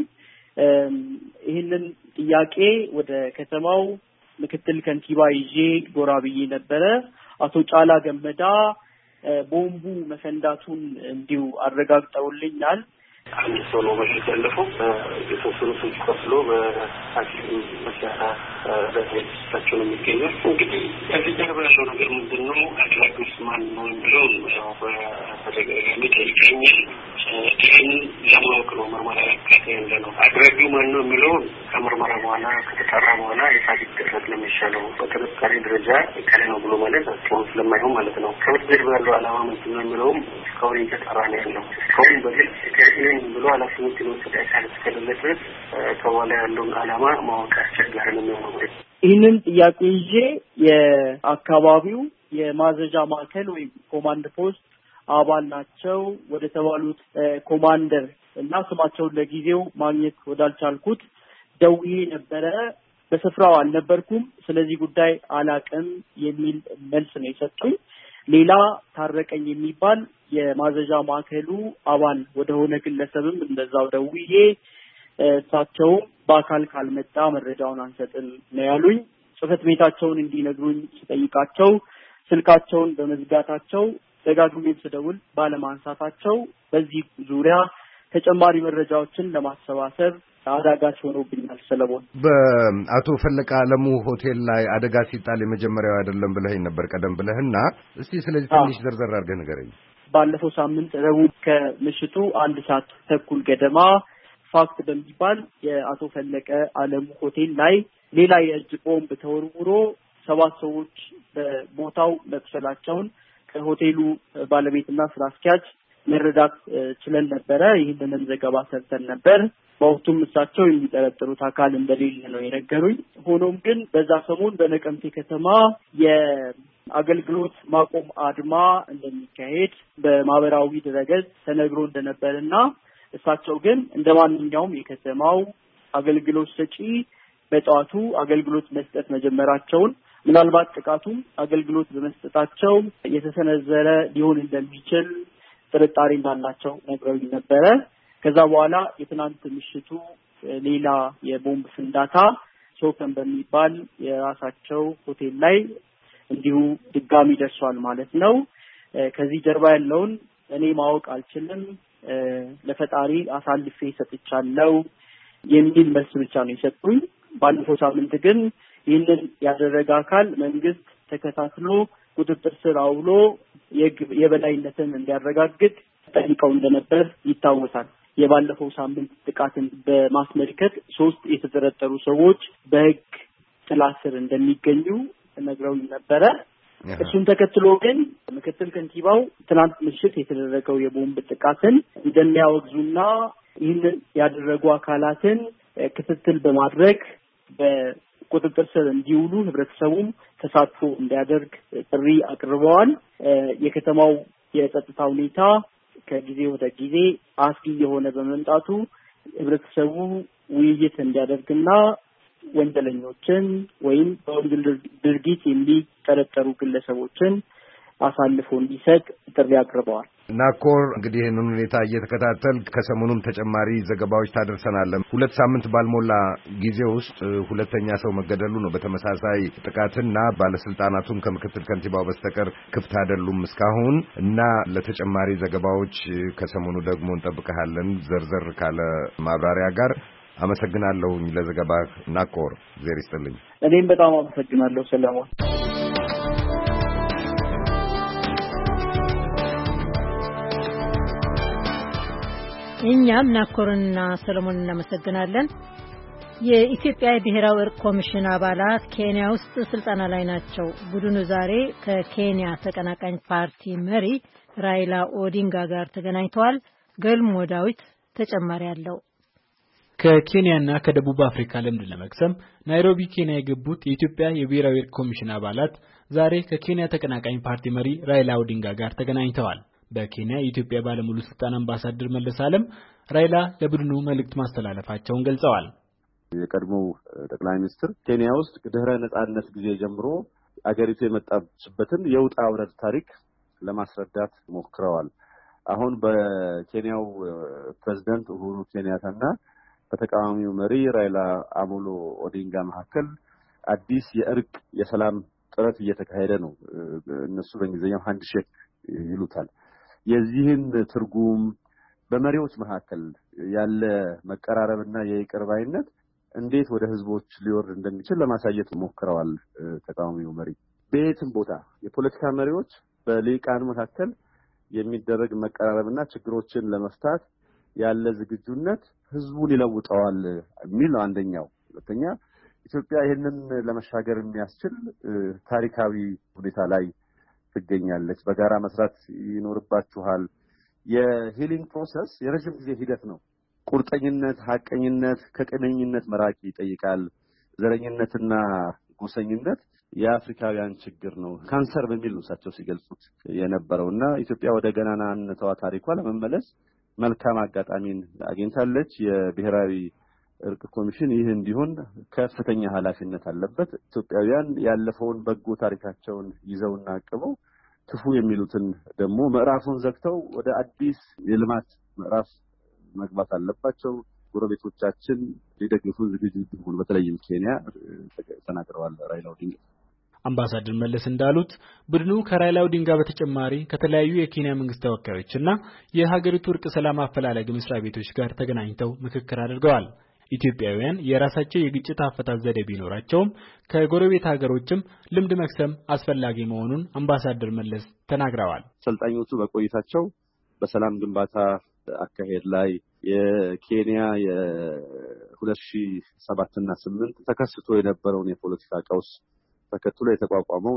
[SPEAKER 9] ይህንን ጥያቄ ወደ ከተማው ምክትል ከንቲባ ይዤ ጎራ ብዬ ነበረ። አቶ ጫላ ገመዳ ቦምቡ መፈንዳቱን እንዲሁ አረጋግጠውልኛል።
[SPEAKER 10] አንድ ሰው ነው በሽታ ያለፈው። የተወሰኑ ሰዎች ቆስሎ በሐኪም መሳታ በቤታቸው ነው የሚገኘው። እንግዲህ ከዚህ ጀርባ ያለው ነገር ምንድን ነው? አድራጊውስ ማን ነው የሚለው ያው በተደጋጋሚ ጠይቀኛል። ይህን ለማወቅ ነው ምርመራ ያካሄደ ነው። አድራጊው ማን ነው የሚለው ከምርመራ በኋላ ከተጣራ በኋላ የታሪክ ድረስ ለሚሻለው በተጠቃሪ ደረጃ ይቀር ነው ብሎ ማለት ጥሩ ስለማይሆን ማለት ነው። ከዚህ ጀርባ ያለው ዓላማ ምንድን ነው የሚለውም እስካሁን እየተጣራ ነው ያለው። እስካሁን በግልጽ ይህን ብሎ ኃላፊነት የወሰደ አካል እስከሌለ ድረስ ከኋላ ያለውን ዓላማ ማወቅ አስቸጋሪ ነው የሚሆነው።
[SPEAKER 9] ይህንን ጥያቄ ይዤ የአካባቢው የማዘዣ ማዕከል ወይም ኮማንድ ፖስት አባል ናቸው ወደ ተባሉት ኮማንደር እና ስማቸውን ለጊዜው ማግኘት ወዳልቻልኩት ደውዬ ነበረ። በስፍራው አልነበርኩም፣ ስለዚህ ጉዳይ አላቅም የሚል መልስ ነው የሰጡኝ። ሌላ ታረቀኝ የሚባል የማዘዣ ማዕከሉ አባል ወደ ሆነ ግለሰብም እንደዛው ደውዬ እሳቸው በአካል ካልመጣ መረጃውን አንሰጥም ነው ያሉኝ። ጽሕፈት ቤታቸውን እንዲነግሩኝ ሲጠይቃቸው ስልካቸውን በመዝጋታቸው ደጋግሜ ስደውል ባለማንሳታቸው በዚህ ዙሪያ ተጨማሪ መረጃዎችን ለማሰባሰብ አዳጋች ሆኖብኛል። ሰለሞን፣
[SPEAKER 1] በአቶ ፈለቀ አለሙ ሆቴል ላይ አደጋ ሲጣል የመጀመሪያው አይደለም ብለኸኝ ነበር ቀደም ብለህና፣ እስቲ ስለዚህ ትንሽ ዘርዘር አድርገህ ንገረኝ።
[SPEAKER 9] ባለፈው ሳምንት ረቡዕ ከምሽቱ አንድ ሰዓት ተኩል ገደማ ፋክት በሚባል የአቶ ፈለቀ አለሙ ሆቴል ላይ ሌላ የእጅ ቦምብ ተወርውሮ ሰባት ሰዎች በቦታው መቁሰላቸውን ከሆቴሉ ባለቤትና ስራ አስኪያጅ መረዳት ችለን ነበረ። ይህንንም ዘገባ ሰርተን ነበር። በወቅቱም እሳቸው የሚጠረጥሩት አካል እንደሌለ ነው የነገሩኝ። ሆኖም ግን በዛ ሰሞን በነቀምቴ ከተማ አገልግሎት ማቆም አድማ እንደሚካሄድ በማህበራዊ ድረገጽ ተነግሮ እንደነበርና እሳቸው ግን እንደማንኛውም የከተማው አገልግሎት ሰጪ በጠዋቱ አገልግሎት መስጠት መጀመራቸውን ምናልባት ጥቃቱ አገልግሎት በመስጠታቸው የተሰነዘረ ሊሆን እንደሚችል ጥርጣሬ እንዳላቸው ነግረውኝ ነበረ። ከዛ በኋላ የትናንት ምሽቱ ሌላ የቦምብ ፍንዳታ ሶከም በሚባል የራሳቸው ሆቴል ላይ እንዲሁ ድጋሚ ደርሷል ማለት ነው። ከዚህ ጀርባ ያለውን እኔ ማወቅ አልችልም፣ ለፈጣሪ አሳልፌ ሰጥቻለሁ የሚል መልስ ብቻ ነው የሰጡኝ። ባለፈው ሳምንት ግን ይህንን ያደረገ አካል መንግስት ተከታትሎ ቁጥጥር ስር አውሎ የበላይነትን እንዲያረጋግጥ ጠይቀው እንደነበር ይታወሳል። የባለፈው ሳምንት ጥቃትን በማስመልከት ሶስት የተጠረጠሩ ሰዎች በህግ ጥላ ስር እንደሚገኙ ነግረውኝ ነበረ። እሱን ተከትሎ ግን ምክትል ከንቲባው ትናንት ምሽት የተደረገው የቦምብ ጥቃትን እንደሚያወግዙና ይህንን ያደረጉ አካላትን ክትትል በማድረግ በቁጥጥር ስር እንዲውሉ ህብረተሰቡም ተሳትፎ እንዲያደርግ ጥሪ አቅርበዋል። የከተማው የጸጥታ ሁኔታ ከጊዜ ወደ ጊዜ አስጊ የሆነ በመምጣቱ ህብረተሰቡ ውይይት እንዲያደርግና ወንጀለኞችን ወይም በወንጀል ድርጊት የሚጠረጠሩ ግለሰቦችን አሳልፎ እንዲሰጥ ጥሪ አቅርበዋል።
[SPEAKER 1] ናኮር እንግዲህ ይህንን ሁኔታ እየተከታተል ከሰሞኑም ተጨማሪ ዘገባዎች ታደርሰናለን። ሁለት ሳምንት ባልሞላ ጊዜ ውስጥ ሁለተኛ ሰው መገደሉ ነው በተመሳሳይ ጥቃትና ባለስልጣናቱም ከምክትል ከንቲባው በስተቀር ክፍት አይደሉም እስካሁን እና ለተጨማሪ ዘገባዎች ከሰሞኑ ደግሞ እንጠብቀሃለን ዘርዘር ካለ ማብራሪያ ጋር። አመሰግናለሁኝ ለዘገባ ናኮር። እግዚአብሔር ይስጥልኝ።
[SPEAKER 9] እኔም በጣም አመሰግናለሁ ሰለሞን።
[SPEAKER 2] እኛም ናኮርንና ሰለሞንን እናመሰግናለን። የኢትዮጵያ ብሔራዊ እርቅ ኮሚሽን አባላት ኬንያ ውስጥ ስልጠና ላይ ናቸው። ቡድኑ ዛሬ ከኬንያ ተቀናቃኝ ፓርቲ መሪ ራይላ ኦዲንጋ ጋር ተገናኝተዋል። ገልሞ ዳዊት ተጨማሪ አለው።
[SPEAKER 11] ከኬንያና ከደቡብ አፍሪካ ልምድ ለመቅሰም ናይሮቢ ኬንያ የገቡት የኢትዮጵያ የብሔራዊ እርቅ ኮሚሽን አባላት ዛሬ ከኬንያ ተቀናቃኝ ፓርቲ መሪ ራይላ ኦዲንጋ ጋር ተገናኝተዋል። በኬንያ የኢትዮጵያ ባለሙሉ ስልጣን አምባሳደር መለስ ዓለም ራይላ ለቡድኑ መልእክት ማስተላለፋቸውን ገልጸዋል።
[SPEAKER 12] የቀድሞው ጠቅላይ ሚኒስትር ኬንያ ውስጥ ድህረ ነጻነት ጊዜ ጀምሮ አገሪቱ የመጣችበትን የውጣ ውረድ ታሪክ ለማስረዳት ሞክረዋል። አሁን በኬንያው ፕሬዝዳንት ኡሁሩ ኬንያታና በተቃዋሚው መሪ ራይላ አሞሎ ኦዲንጋ መካከል አዲስ የእርቅ የሰላም ጥረት እየተካሄደ ነው። እነሱ በእንግሊዝኛው ሃንድሼክ ይሉታል። የዚህን ትርጉም በመሪዎች መካከል ያለ መቀራረብና የይቅር ባይነት እንዴት ወደ ህዝቦች ሊወርድ እንደሚችል ለማሳየት ሞክረዋል። ተቃዋሚው መሪ በየትም ቦታ የፖለቲካ መሪዎች በሊቃን መካከል የሚደረግ መቀራረብና ችግሮችን ለመፍታት ያለ ዝግጁነት ህዝቡን ይለውጠዋል የሚል አንደኛው። ሁለተኛ ኢትዮጵያ ይህንን ለመሻገር የሚያስችል ታሪካዊ ሁኔታ ላይ ትገኛለች። በጋራ መስራት ይኖርባችኋል። የሂሊንግ ፕሮሰስ የረጅም ጊዜ ሂደት ነው። ቁርጠኝነት፣ ሐቀኝነት፣ ከቀነኝነት መራቅ ይጠይቃል። ዘረኝነትና ጎሰኝነት የአፍሪካውያን ችግር ነው፣ ካንሰር በሚል ነው እሳቸው ሲገልጹት የነበረውና ኢትዮጵያ ወደ ገናናነቷ ታሪኳ ለመመለስ መልካም አጋጣሚን አግኝታለች። የብሔራዊ እርቅ ኮሚሽን ይህ እንዲሆን ከፍተኛ ኃላፊነት አለበት። ኢትዮጵያውያን ያለፈውን በጎ ታሪካቸውን ይዘውና አቅበው ክፉ የሚሉትን ደግሞ ምዕራፉን ዘግተው ወደ አዲስ የልማት ምዕራፍ መግባት አለባቸው። ጎረቤቶቻችን ሊደግፉ ዝግጁ ይሁኑ፣ በተለይም ኬንያ ተናግረዋል ራይላ ኦዲንጋ።
[SPEAKER 11] አምባሳደር መለስ እንዳሉት ቡድኑ ከራይላ ኦዲንጋ በተጨማሪ ከተለያዩ የኬንያ መንግስት ተወካዮችና የሀገሪቱ እርቅ ሰላም አፈላላጊ መስሪያ ቤቶች ጋር ተገናኝተው ምክክር አድርገዋል። ኢትዮጵያውያን የራሳቸው የግጭት አፈታት ዘዴ ቢኖራቸውም ከጎረቤት ሀገሮችም ልምድ መቅሰም አስፈላጊ መሆኑን አምባሳደር መለስ ተናግረዋል።
[SPEAKER 12] ሰልጣኞቹ በቆይታቸው በሰላም ግንባታ አካሄድ ላይ የኬንያ የሁለት ሺህ ሰባት እና ስምንት ተከስቶ የነበረውን የፖለቲካ ቀውስ ተከትሎ የተቋቋመው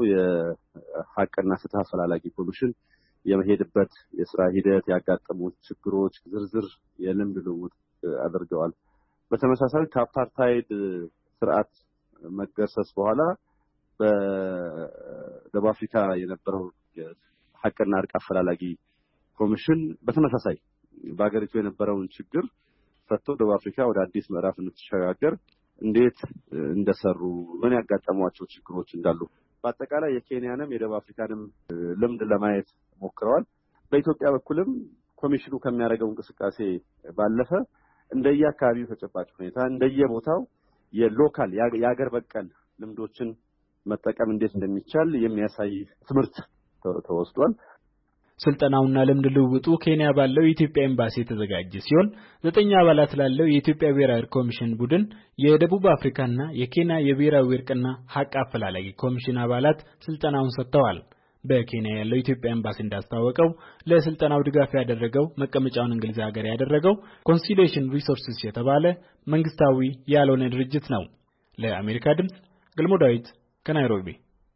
[SPEAKER 12] የሐቅና ፍትህ አፈላላጊ ኮሚሽን የመሄድበት የሥራ ሂደት ያጋጠሙ ችግሮች ዝርዝር የልምድ ልውውጥ አድርገዋል። በተመሳሳይ ከአፓርታይድ ስርዓት መገርሰስ በኋላ ደቡብ አፍሪካ የነበረው የሐቅና እርቅ አፈላላጊ ኮሚሽን በተመሳሳይ በአገሪቱ የነበረውን ችግር ፈቶ ደቡብ አፍሪካ ወደ አዲስ ምዕራፍ እንድትሸጋገር እንዴት እንደሰሩ ምን ያጋጠሟቸው ችግሮች እንዳሉ በአጠቃላይ የኬንያንም የደቡብ አፍሪካንም ልምድ ለማየት ሞክረዋል። በኢትዮጵያ በኩልም ኮሚሽኑ ከሚያደርገው እንቅስቃሴ ባለፈ እንደየአካባቢው ተጨባጭ ሁኔታ እንደየቦታው የሎካል የአገር በቀል ልምዶችን መጠቀም እንዴት እንደሚቻል የሚያሳይ ትምህርት ተወስዷል።
[SPEAKER 11] ስልጠናውና ልምድ ልውውጡ ኬንያ ባለው የኢትዮጵያ ኤምባሲ የተዘጋጀ ሲሆን ዘጠኝ አባላት ላለው የኢትዮጵያ ብሔራዊ ኮሚሽን ቡድን የደቡብ አፍሪካና የኬንያ የብሔራዊ እርቅና ሐቅ አፈላላጊ ኮሚሽን አባላት ስልጠናውን ሰጥተዋል። በኬንያ ያለው የኢትዮጵያ ኤምባሲ እንዳስታወቀው ለስልጠናው ድጋፍ ያደረገው መቀመጫውን እንግሊዝ ሀገር ያደረገው ኮንሲሌሽን ሪሶርስስ የተባለ መንግስታዊ ያልሆነ ድርጅት ነው። ለአሜሪካ ድምጽ ገልሞ ዳዊት ከናይሮቢ።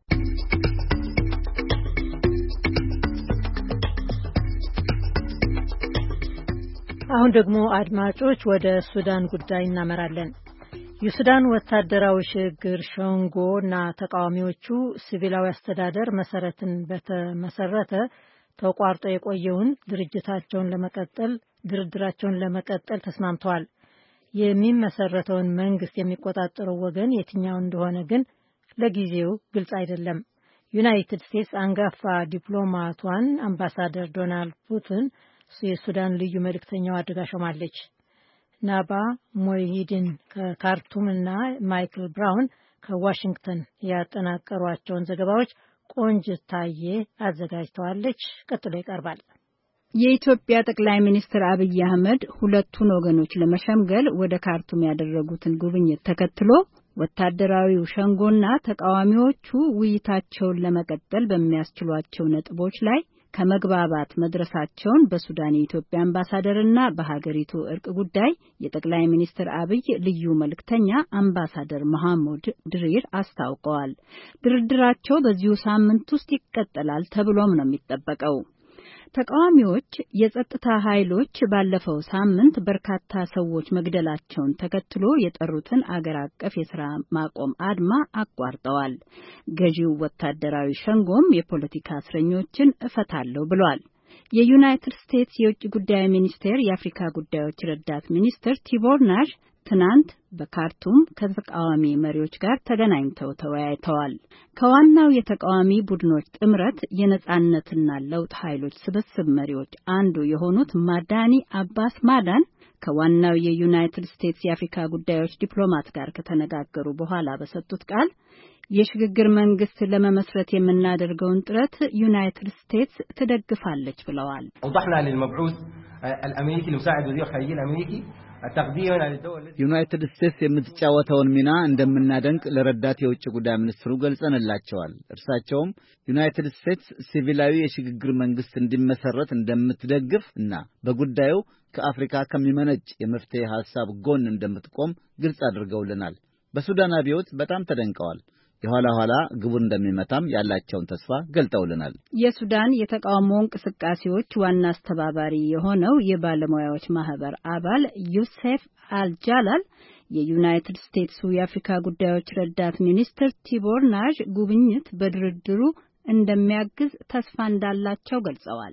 [SPEAKER 2] አሁን ደግሞ አድማጮች ወደ ሱዳን ጉዳይ እናመራለን። የሱዳን ወታደራዊ ሽግግር ሸንጎና ተቃዋሚዎቹ ሲቪላዊ አስተዳደር መሰረትን በተመሰረተ ተቋርጦ የቆየውን ድርጅታቸውን ለመቀጠል ድርድራቸውን ለመቀጠል ተስማምተዋል። የሚመሰረተውን መንግስት የሚቆጣጠረው ወገን የትኛው እንደሆነ ግን ለጊዜው ግልጽ አይደለም። ዩናይትድ ስቴትስ አንጋፋ ዲፕሎማቷን አምባሳደር ዶናልድ ቡትን የሱዳን ልዩ መልእክተኛው አድርጋ ሾማለች። ናባ ሞይሂድን ከካርቱምና ማይክል ብራውን ከዋሽንግተን ያጠናቀሯቸውን ዘገባዎች ቆንጅት ታዬ አዘጋጅተዋለች። ቀጥሎ ይቀርባል።
[SPEAKER 6] የኢትዮጵያ ጠቅላይ ሚኒስትር አብይ አህመድ ሁለቱን ወገኖች ለመሸምገል ወደ ካርቱም ያደረጉትን ጉብኝት ተከትሎ ወታደራዊው ሸንጎና ተቃዋሚዎቹ ውይይታቸውን ለመቀጠል በሚያስችሏቸው ነጥቦች ላይ ከመግባባት መድረሳቸውን በሱዳን የኢትዮጵያ አምባሳደርና በሀገሪቱ እርቅ ጉዳይ የጠቅላይ ሚኒስትር አብይ ልዩ መልእክተኛ አምባሳደር መሐመድ ድሪር አስታውቀዋል። ድርድራቸው በዚሁ ሳምንት ውስጥ ይቀጥላል ተብሎም ነው የሚጠበቀው። ተቃዋሚዎች የጸጥታ ኃይሎች ባለፈው ሳምንት በርካታ ሰዎች መግደላቸውን ተከትሎ የጠሩትን አገር አቀፍ የሥራ ማቆም አድማ አቋርጠዋል። ገዢው ወታደራዊ ሸንጎም የፖለቲካ እስረኞችን እፈታለሁ ብሏል። የዩናይትድ ስቴትስ የውጭ ጉዳይ ሚኒስቴር የአፍሪካ ጉዳዮች ረዳት ሚኒስትር ቲቦር ናሽ ትናንት በካርቱም ከተቃዋሚ መሪዎች ጋር ተገናኝተው ተወያይተዋል። ከዋናው የተቃዋሚ ቡድኖች ጥምረት የነጻነትና ለውጥ ኃይሎች ስብስብ መሪዎች አንዱ የሆኑት ማዳኒ አባስ ማዳን ከዋናው የዩናይትድ ስቴትስ የአፍሪካ ጉዳዮች ዲፕሎማት ጋር ከተነጋገሩ በኋላ በሰጡት ቃል የሽግግር መንግስት ለመመስረት የምናደርገውን ጥረት ዩናይትድ ስቴትስ ትደግፋለች ብለዋል።
[SPEAKER 13] وضحنا للمبعوث الامريكي لمساعد وزير الخارجيه الامريكي
[SPEAKER 14] ዩናይትድ ስቴትስ የምትጫወተውን ሚና እንደምናደንቅ ለረዳት የውጭ ጉዳይ ሚኒስትሩ ገልጸንላቸዋል። እርሳቸውም ዩናይትድ ስቴትስ ሲቪላዊ የሽግግር መንግስት እንዲመሰረት እንደምትደግፍ እና በጉዳዩ ከአፍሪካ ከሚመነጭ የመፍትሄ ሐሳብ ጎን እንደምትቆም ግልጽ አድርገውልናል። በሱዳን አብዮት በጣም ተደንቀዋል። የኋላ ኋላ ግቡን እንደሚመታም ያላቸውን ተስፋ ገልጠውልናል።
[SPEAKER 6] የሱዳን የተቃውሞ እንቅስቃሴዎች ዋና አስተባባሪ የሆነው የባለሙያዎች ማህበር አባል ዩሴፍ አልጃላል የዩናይትድ ስቴትሱ የአፍሪካ ጉዳዮች ረዳት ሚኒስትር ቲቦር ናሽ ጉብኝት በድርድሩ እንደሚያግዝ ተስፋ እንዳላቸው ገልጸዋል።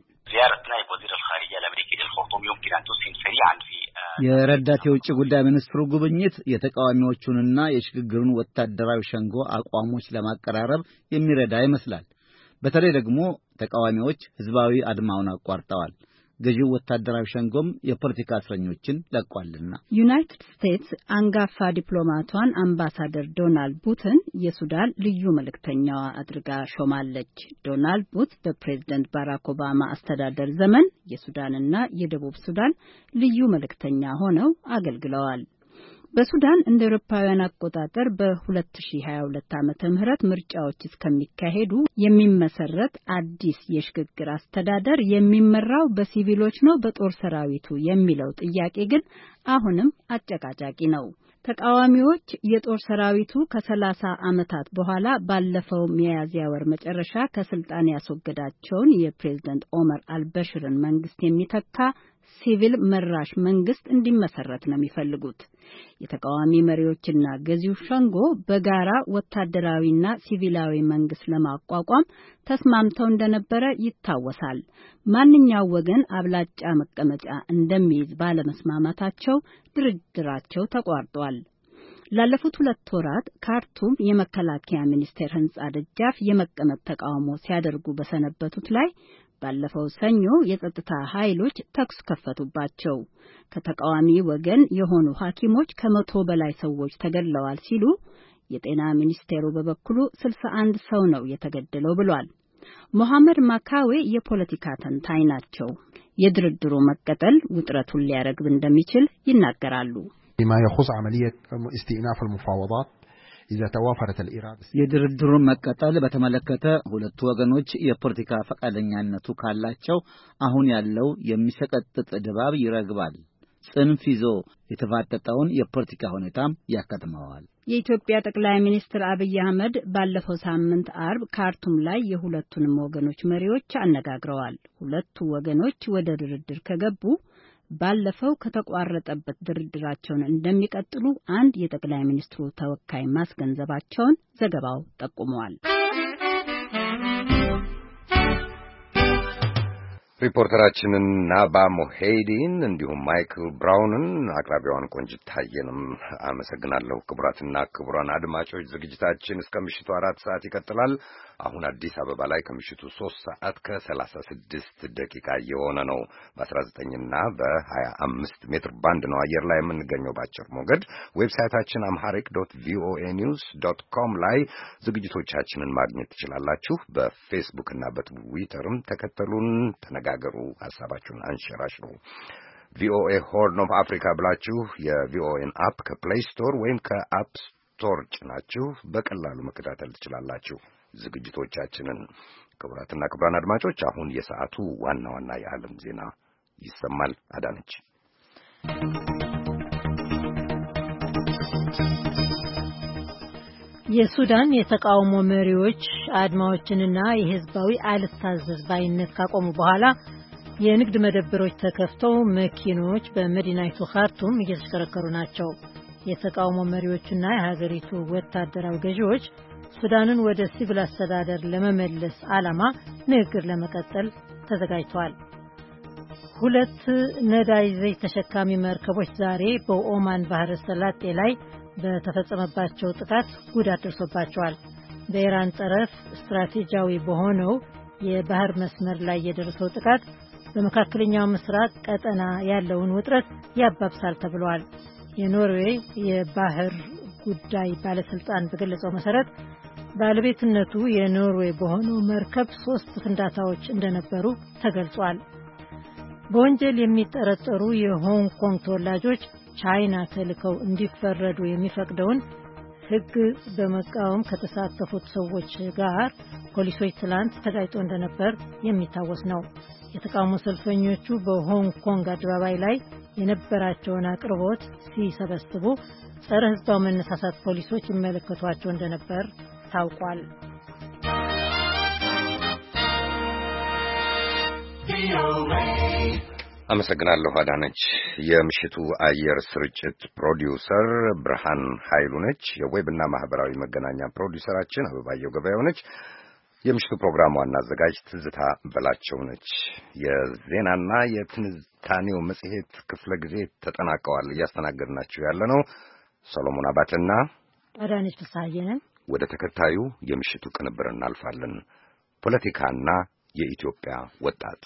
[SPEAKER 14] የረዳት የውጭ ጉዳይ ሚኒስትሩ ጉብኝት የተቃዋሚዎቹንና የሽግግሩን ወታደራዊ ሸንጎ አቋሞች ለማቀራረብ የሚረዳ ይመስላል። በተለይ ደግሞ ተቃዋሚዎች ህዝባዊ አድማውን አቋርጠዋል። ገዢው ወታደራዊ ሸንጎም የፖለቲካ እስረኞችን ለቋልና።
[SPEAKER 6] ዩናይትድ ስቴትስ አንጋፋ ዲፕሎማቷን አምባሳደር ዶናልድ ቡትን የሱዳን ልዩ መልእክተኛዋ አድርጋ ሾማለች። ዶናልድ ቡት በፕሬዝዳንት ባራክ ኦባማ አስተዳደር ዘመን የሱዳንና የደቡብ ሱዳን ልዩ መልእክተኛ ሆነው አገልግለዋል። በሱዳን እንደ አውሮፓውያን አቆጣጠር በ2022 ዓመተ ምህረት ምርጫዎች እስከሚካሄዱ የሚመሰረት አዲስ የሽግግር አስተዳደር የሚመራው በሲቪሎች ነው በጦር ሰራዊቱ የሚለው ጥያቄ ግን አሁንም አጨቃጫቂ ነው። ተቃዋሚዎች የጦር ሰራዊቱ ከሰላሳ ዓመታት በኋላ ባለፈው ሚያዝያ ወር መጨረሻ ከስልጣን ያስወገዳቸውን የፕሬዝዳንት ኦመር አልበሽርን መንግስት የሚተካ ሲቪል መራሽ መንግስት እንዲመሰረት ነው የሚፈልጉት። የተቃዋሚ መሪዎችና ገዢው ሸንጎ በጋራ ወታደራዊና ሲቪላዊ መንግስት ለማቋቋም ተስማምተው እንደነበረ ይታወሳል። ማንኛው ወገን አብላጫ መቀመጫ እንደሚይዝ ባለመስማማታቸው ድርድራቸው ተቋርጧል። ላለፉት ሁለት ወራት ካርቱም የመከላከያ ሚኒስቴር ህንጻ ደጃፍ የመቀመጥ ተቃውሞ ሲያደርጉ በሰነበቱት ላይ ባለፈው ሰኞ የጸጥታ ኃይሎች ተኩስ ከፈቱባቸው። ከተቃዋሚ ወገን የሆኑ ሐኪሞች ከመቶ በላይ ሰዎች ተገድለዋል ሲሉ የጤና ሚኒስቴሩ በበኩሉ ስልሳ አንድ ሰው ነው የተገደለው ብሏል። ሞሐመድ ማካዌ የፖለቲካ ተንታኝ ናቸው። የድርድሩ መቀጠል ውጥረቱን ሊያረግብ እንደሚችል ይናገራሉ።
[SPEAKER 15] بما يخص عملية استئناف المفاوضات إذا توافرت الإرادة
[SPEAKER 14] የድርድሩን መቀጠል በተመለከተ ሁለቱ ወገኖች የፖለቲካ ፈቃደኛነቱ ካላቸው አሁን ያለው የሚሰቀጥጥ ድባብ ይረግባል። ጽንፍ ይዞ የተፋጠጠውን የፖለቲካ ሁኔታም ያከትመዋል።
[SPEAKER 6] የኢትዮጵያ ጠቅላይ ሚኒስትር አብይ አህመድ ባለፈው ሳምንት አርብ ካርቱም ላይ የሁለቱንም ወገኖች መሪዎች አነጋግረዋል። ሁለቱ ወገኖች ወደ ድርድር ከገቡ ባለፈው ከተቋረጠበት ድርድራቸውን እንደሚቀጥሉ አንድ የጠቅላይ ሚኒስትሩ ተወካይ ማስገንዘባቸውን ዘገባው ጠቁመዋል።
[SPEAKER 1] ሪፖርተራችንን ናባ ሞሄዲን እንዲሁም ማይክል ብራውንን አቅራቢዋን ቆንጅት ታየንም አመሰግናለሁ። ክቡራትና ክቡራን አድማጮች ዝግጅታችን እስከ ምሽቱ አራት ሰዓት ይቀጥላል። አሁን አዲስ አበባ ላይ ከምሽቱ ሶስት ሰዓት ከሰላሳ ስድስት ደቂቃ የሆነ ነው። በአስራ ዘጠኝ እና በሀያ አምስት ሜትር ባንድ ነው አየር ላይ የምንገኘው ባጭር ሞገድ። ዌብሳይታችን አምሃሪክ ዶት ቪኦኤ ኒውስ ዶት ኮም ላይ ዝግጅቶቻችንን ማግኘት ትችላላችሁ። በፌስቡክ እና በትዊተርም ተከተሉን፣ ተነጋገሩ፣ ሐሳባችሁን አንሸራሽሩ። ቪኦኤ ሆርን ኦፍ አፍሪካ ብላችሁ የቪኦኤን አፕ ከፕሌይ ስቶር ወይም ከአፕ ስቶር ጭናችሁ በቀላሉ መከታተል ትችላላችሁ ዝግጅቶቻችንን። ክቡራትና ክቡራን አድማጮች አሁን የሰዓቱ ዋና ዋና የዓለም ዜና ይሰማል። አዳነች።
[SPEAKER 2] የሱዳን የተቃውሞ መሪዎች አድማዎችንና የህዝባዊ አልታዘዝ ባይነት ካቆሙ በኋላ የንግድ መደብሮች ተከፍተው መኪኖች በመዲናይቱ ካርቱም እየተሽከረከሩ ናቸው። የተቃውሞ መሪዎችና የሀገሪቱ ወታደራዊ ገዢዎች ሱዳንን ወደ ሲቪል አስተዳደር ለመመለስ ዓላማ ንግግር ለመቀጠል ተዘጋጅተዋል። ሁለት ነዳጅ ዘይት ተሸካሚ መርከቦች ዛሬ በኦማን ባህረ ሰላጤ ላይ በተፈጸመባቸው ጥቃት ጉዳት ደርሶባቸዋል። በኢራን ጠረፍ ስትራቴጂያዊ በሆነው የባህር መስመር ላይ የደረሰው ጥቃት በመካከለኛው ምስራቅ ቀጠና ያለውን ውጥረት ያባብሳል ተብሏል። የኖርዌይ የባህር ጉዳይ ባለስልጣን በገለጸው መሰረት ባለቤትነቱ የኖርዌይ በሆነው መርከብ ሶስት ፍንዳታዎች እንደነበሩ ተገልጿል። በወንጀል የሚጠረጠሩ የሆንግ ኮንግ ተወላጆች ቻይና ተልከው እንዲፈረዱ የሚፈቅደውን ሕግ በመቃወም ከተሳተፉት ሰዎች ጋር ፖሊሶች ትላንት ተጋጭተው እንደነበር የሚታወስ ነው። የተቃውሞ ሰልፈኞቹ በሆንግ ኮንግ አደባባይ ላይ የነበራቸውን አቅርቦት ሲሰበስቡ ጸረ ሕዝባዊ መነሳሳት ፖሊሶች ይመለከቷቸው እንደነበር ታውቋል።
[SPEAKER 1] አመሰግናለሁ አዳነች። የምሽቱ አየር ስርጭት ፕሮዲውሰር ብርሃን ኃይሉ ነች። የዌብና ማህበራዊ መገናኛ ፕሮዲውሰራችን አበባየው ገበያው ነች። የምሽቱ ፕሮግራም ዋና አዘጋጅ ትዝታ በላቸው ነች። የዜናና የትንታኔው መጽሔት ክፍለ ጊዜ ተጠናቀዋል። እያስተናገድናችሁ ያለ ነው ሰሎሞን አባተና
[SPEAKER 2] አዳነች ፍስሐዬ ነን።
[SPEAKER 1] ወደ ተከታዩ የምሽቱ ቅንብር እናልፋለን። ፖለቲካና የኢትዮጵያ ወጣት።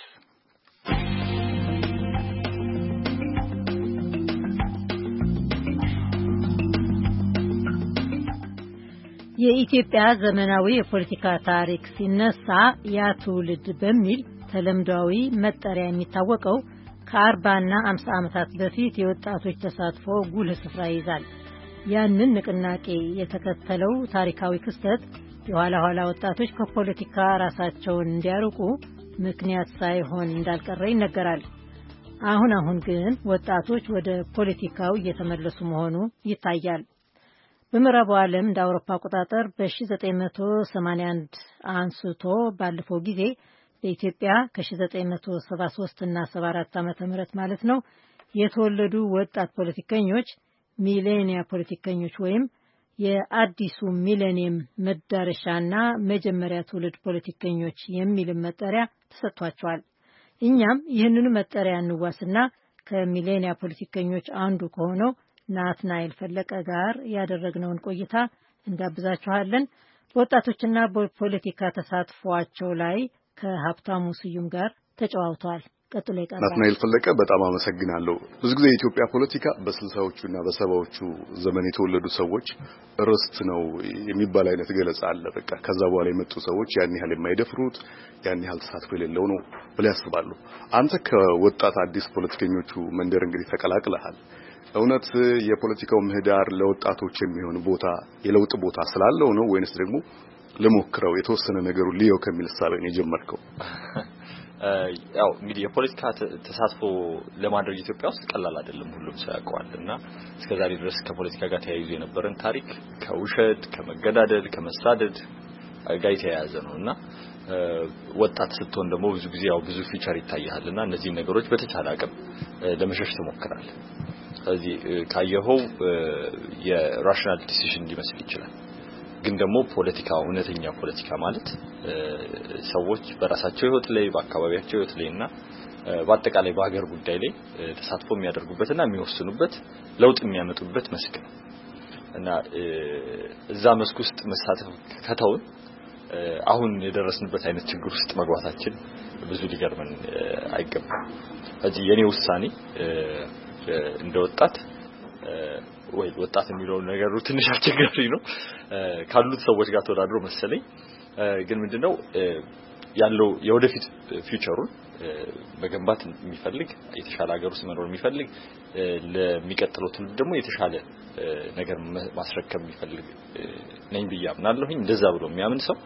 [SPEAKER 2] የኢትዮጵያ ዘመናዊ የፖለቲካ ታሪክ ሲነሳ ያ ትውልድ በሚል ተለምዷዊ መጠሪያ የሚታወቀው ከአርባና አምሳ ዓመታት በፊት የወጣቶች ተሳትፎ ጉልህ ስፍራ ይይዛል። ያንን ንቅናቄ የተከተለው ታሪካዊ ክስተት የኋላ ኋላ ወጣቶች ከፖለቲካ ራሳቸውን እንዲያርቁ ምክንያት ሳይሆን እንዳልቀረ ይነገራል። አሁን አሁን ግን ወጣቶች ወደ ፖለቲካው እየተመለሱ መሆኑ ይታያል። በምዕራቡ ዓለም እንደ አውሮፓ አቆጣጠር በ1981 አንስቶ ባለፈው ጊዜ በኢትዮጵያ ከ1973 እና ሰባ አራት ዓመተ ምህረት ማለት ነው የተወለዱ ወጣት ፖለቲከኞች ሚሌኒያ ፖለቲከኞች ወይም የአዲሱ ሚሌኒየም መዳረሻና መጀመሪያ ትውልድ ፖለቲከኞች የሚል መጠሪያ ተሰጥቷቸዋል። እኛም ይህንኑ መጠሪያ እንዋስና ከሚሌኒያ ፖለቲከኞች አንዱ ከሆነው ናትናኤል ፈለቀ ጋር ያደረግነውን ቆይታ እንጋብዛችኋለን። በወጣቶችና በፖለቲካ ተሳትፏቸው ላይ ከሀብታሙ ስዩም ጋር ተጨዋውተዋል። ቀጥሎ ይቀርባል።
[SPEAKER 16] ናትናኤል ፈለቀ በጣም አመሰግናለሁ። ብዙ ጊዜ የኢትዮጵያ ፖለቲካ በስልሳዎቹና በሰባዎቹ ዘመን የተወለዱ ሰዎች ርስት ነው የሚባል አይነት ገለጻ አለ። በቃ ከዛ በኋላ የመጡ ሰዎች ያን ያህል የማይደፍሩት ያን ያህል ተሳትፎ የሌለው ነው ብለው ያስባሉ። አንተ ከወጣት አዲስ ፖለቲከኞቹ መንደር እንግዲህ ተቀላቅለሃል። እውነት የፖለቲካው ምህዳር ለወጣቶች የሚሆን ቦታ የለውጥ ቦታ ስላለው ነው ወይንስ ደግሞ ለሞክረው የተወሰነ ነገሩ ሊዮ ከሚል ሳለ ነው የጀመርከው?
[SPEAKER 7] ያው እንግዲህ የፖለቲካ ተሳትፎ ለማድረግ ኢትዮጵያ ውስጥ ቀላል አይደለም፣ ሁሉም ሰው ያውቀዋልና እስከዛሬ ድረስ ከፖለቲካ ጋር ተያይዞ የነበረን ታሪክ ከውሸት፣ ከመገዳደል፣ ከመሳደድ ጋር የተያያዘ ነውና ወጣት ስትሆን ደግሞ ብዙ ጊዜ ያው ብዙ ፊቸር ይታያልና እነዚህ ነገሮች በተቻለ አቅም ለመሸሽ ትሞክራለህ። ስለዚህ ካየኸው የራሽናል ዲሲዥን ሊመስል ይችላል። ግን ደግሞ ፖለቲካ እውነተኛ ፖለቲካ ማለት ሰዎች በራሳቸው ህይወት ላይ በአካባቢያቸው ህይወት ላይና በአጠቃላይ በሀገር ጉዳይ ላይ ተሳትፎ የሚያደርጉበትና የሚወስኑበት ለውጥ የሚያመጡበት መስክ ነው እና እዛ መስክ ውስጥ መሳተፍ ከተውን አሁን የደረስንበት አይነት ችግር ውስጥ መግባታችን ብዙ ሊገርመን አይገባም። ስለዚህ የኔ ውሳኔ እንደወጣት ወይ ወጣት የሚለው ነገር ትንሽ አስቸጋሪ ነው ካሉት ሰዎች ጋር ተወዳድሮ መሰለኝ። ግን ምንድነው ያለው የወደፊት ፊውቸሩን መገንባት የሚፈልግ የተሻለ ሀገር ውስጥ መኖር የሚፈልግ ለሚቀጥለው ትውልድ ደግሞ የተሻለ ነገር ማስረከብ የሚፈልግ ነኝ ብዬ አምናለሁ። እንደዛ ብሎ የሚያምን ሰው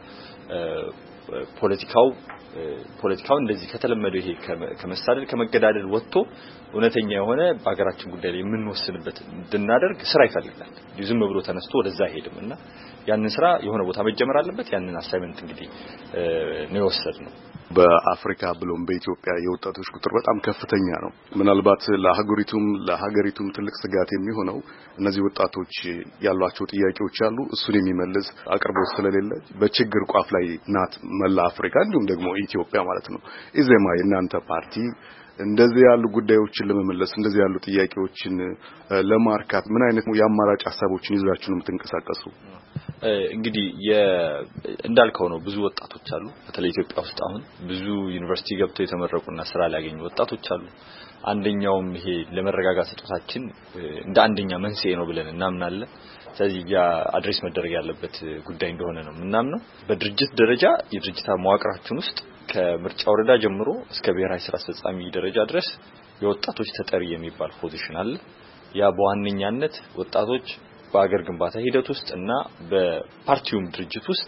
[SPEAKER 7] ፖለቲካው ፖለቲካው እንደዚህ ከተለመደው ይሄ ከመሳደድ ከመገዳደል ወጥቶ እውነተኛ የሆነ በአገራችን ጉዳይ ላይ የምንወስንበት እንድናደርግ ስራ ይፈልጋል። ዝም ብሎ ተነስቶ ወደዛ ሄድምና ያንን ስራ የሆነ ቦታ መጀመር አለበት። ያንን አሳይመንት እንግዲህ ነው የወሰድነው።
[SPEAKER 16] በአፍሪካ ብሎም በኢትዮጵያ የወጣቶች ቁጥር በጣም ከፍተኛ ነው። ምናልባት ለሀገሪቱም ለሀገሪቱም ትልቅ ስጋት የሚሆነው እነዚህ ወጣቶች ያሏቸው ጥያቄዎች አሉ። እሱን የሚመልስ አቅርቦት ስለሌለ በችግር ቋፍ ላይ ናት መላ አፍሪካ እንዲሁም ደግሞ ኢትዮጵያ ማለት ነው። ኢዜማ የናንተ ፓርቲ እንደዚህ ያሉ ጉዳዮችን ለመመለስ እንደዚህ ያሉ ጥያቄዎችን ለማርካት ምን አይነት የአማራጭ ሐሳቦችን ይዛችሁ ነው የምትንቀሳቀሱ?
[SPEAKER 7] እንግዲህ እንዳልከው ነው ብዙ ወጣቶች አሉ። በተለይ ኢትዮጵያ ውስጥ አሁን ብዙ ዩኒቨርሲቲ ገብተው የተመረቁና ስራ ሊያገኙ ወጣቶች አሉ። አንደኛውም ይሄ ለመረጋጋት ስጦታችን እንደ አንደኛ መንስኤ ነው ብለን እናምናለን። ስለዚህ ያ አድሬስ መደረግ ያለበት ጉዳይ እንደሆነ ነው ምናምነው። በድርጅት ደረጃ የድርጅታ መዋቅራችን ውስጥ ከምርጫ ወረዳ ጀምሮ እስከ ብሔራዊ ስራ አስፈጻሚ ደረጃ ድረስ የወጣቶች ተጠሪ የሚባል ፖዚሽን አለ። ያ በዋነኛነት ወጣቶች በአገር ግንባታ ሂደት ውስጥ እና በፓርቲውም ድርጅት ውስጥ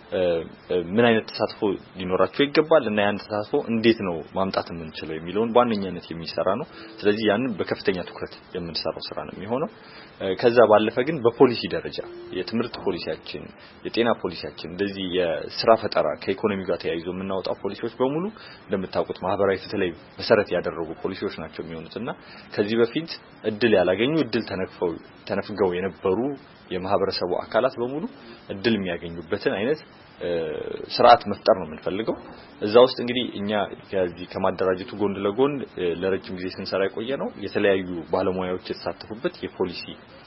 [SPEAKER 7] ምን አይነት ተሳትፎ ሊኖራቸው ይገባል እና ያን ተሳትፎ እንዴት ነው ማምጣት የምንችለው የሚለውን በዋነኛነት የሚሰራ ነው። ስለዚህ ያንን በከፍተኛ ትኩረት የምንሰራው ስራ ነው የሚሆነው። ከዛ ባለፈ ግን በፖሊሲ ደረጃ የትምህርት ፖሊሲያችን፣ የጤና ፖሊሲያችን፣ እንደዚህ የስራ ፈጠራ ከኢኮኖሚ ጋር ተያይዞ የምናወጣው ፖሊሲዎች በሙሉ እንደምታውቁት ማህበራዊ ፍትህ ላይ መሰረት ያደረጉ ፖሊሲዎች ናቸው የሚሆኑትና ከዚህ በፊት እድል ያላገኙ እድል ተነፍገው ተነፍገው የነበሩ የማህበረሰቡ አካላት በሙሉ እድል የሚያገኙበትን አይነት ስርዓት መፍጠር ነው የምንፈልገው። እዛ ውስጥ እንግዲህ እኛ ከዚህ ከማደራጀቱ ጎን ለጎን ለረጅም ጊዜ ስንሰራ የቆየ ነው የተለያዩ ባለሙያዎች የተሳተፉበት የፖሊሲ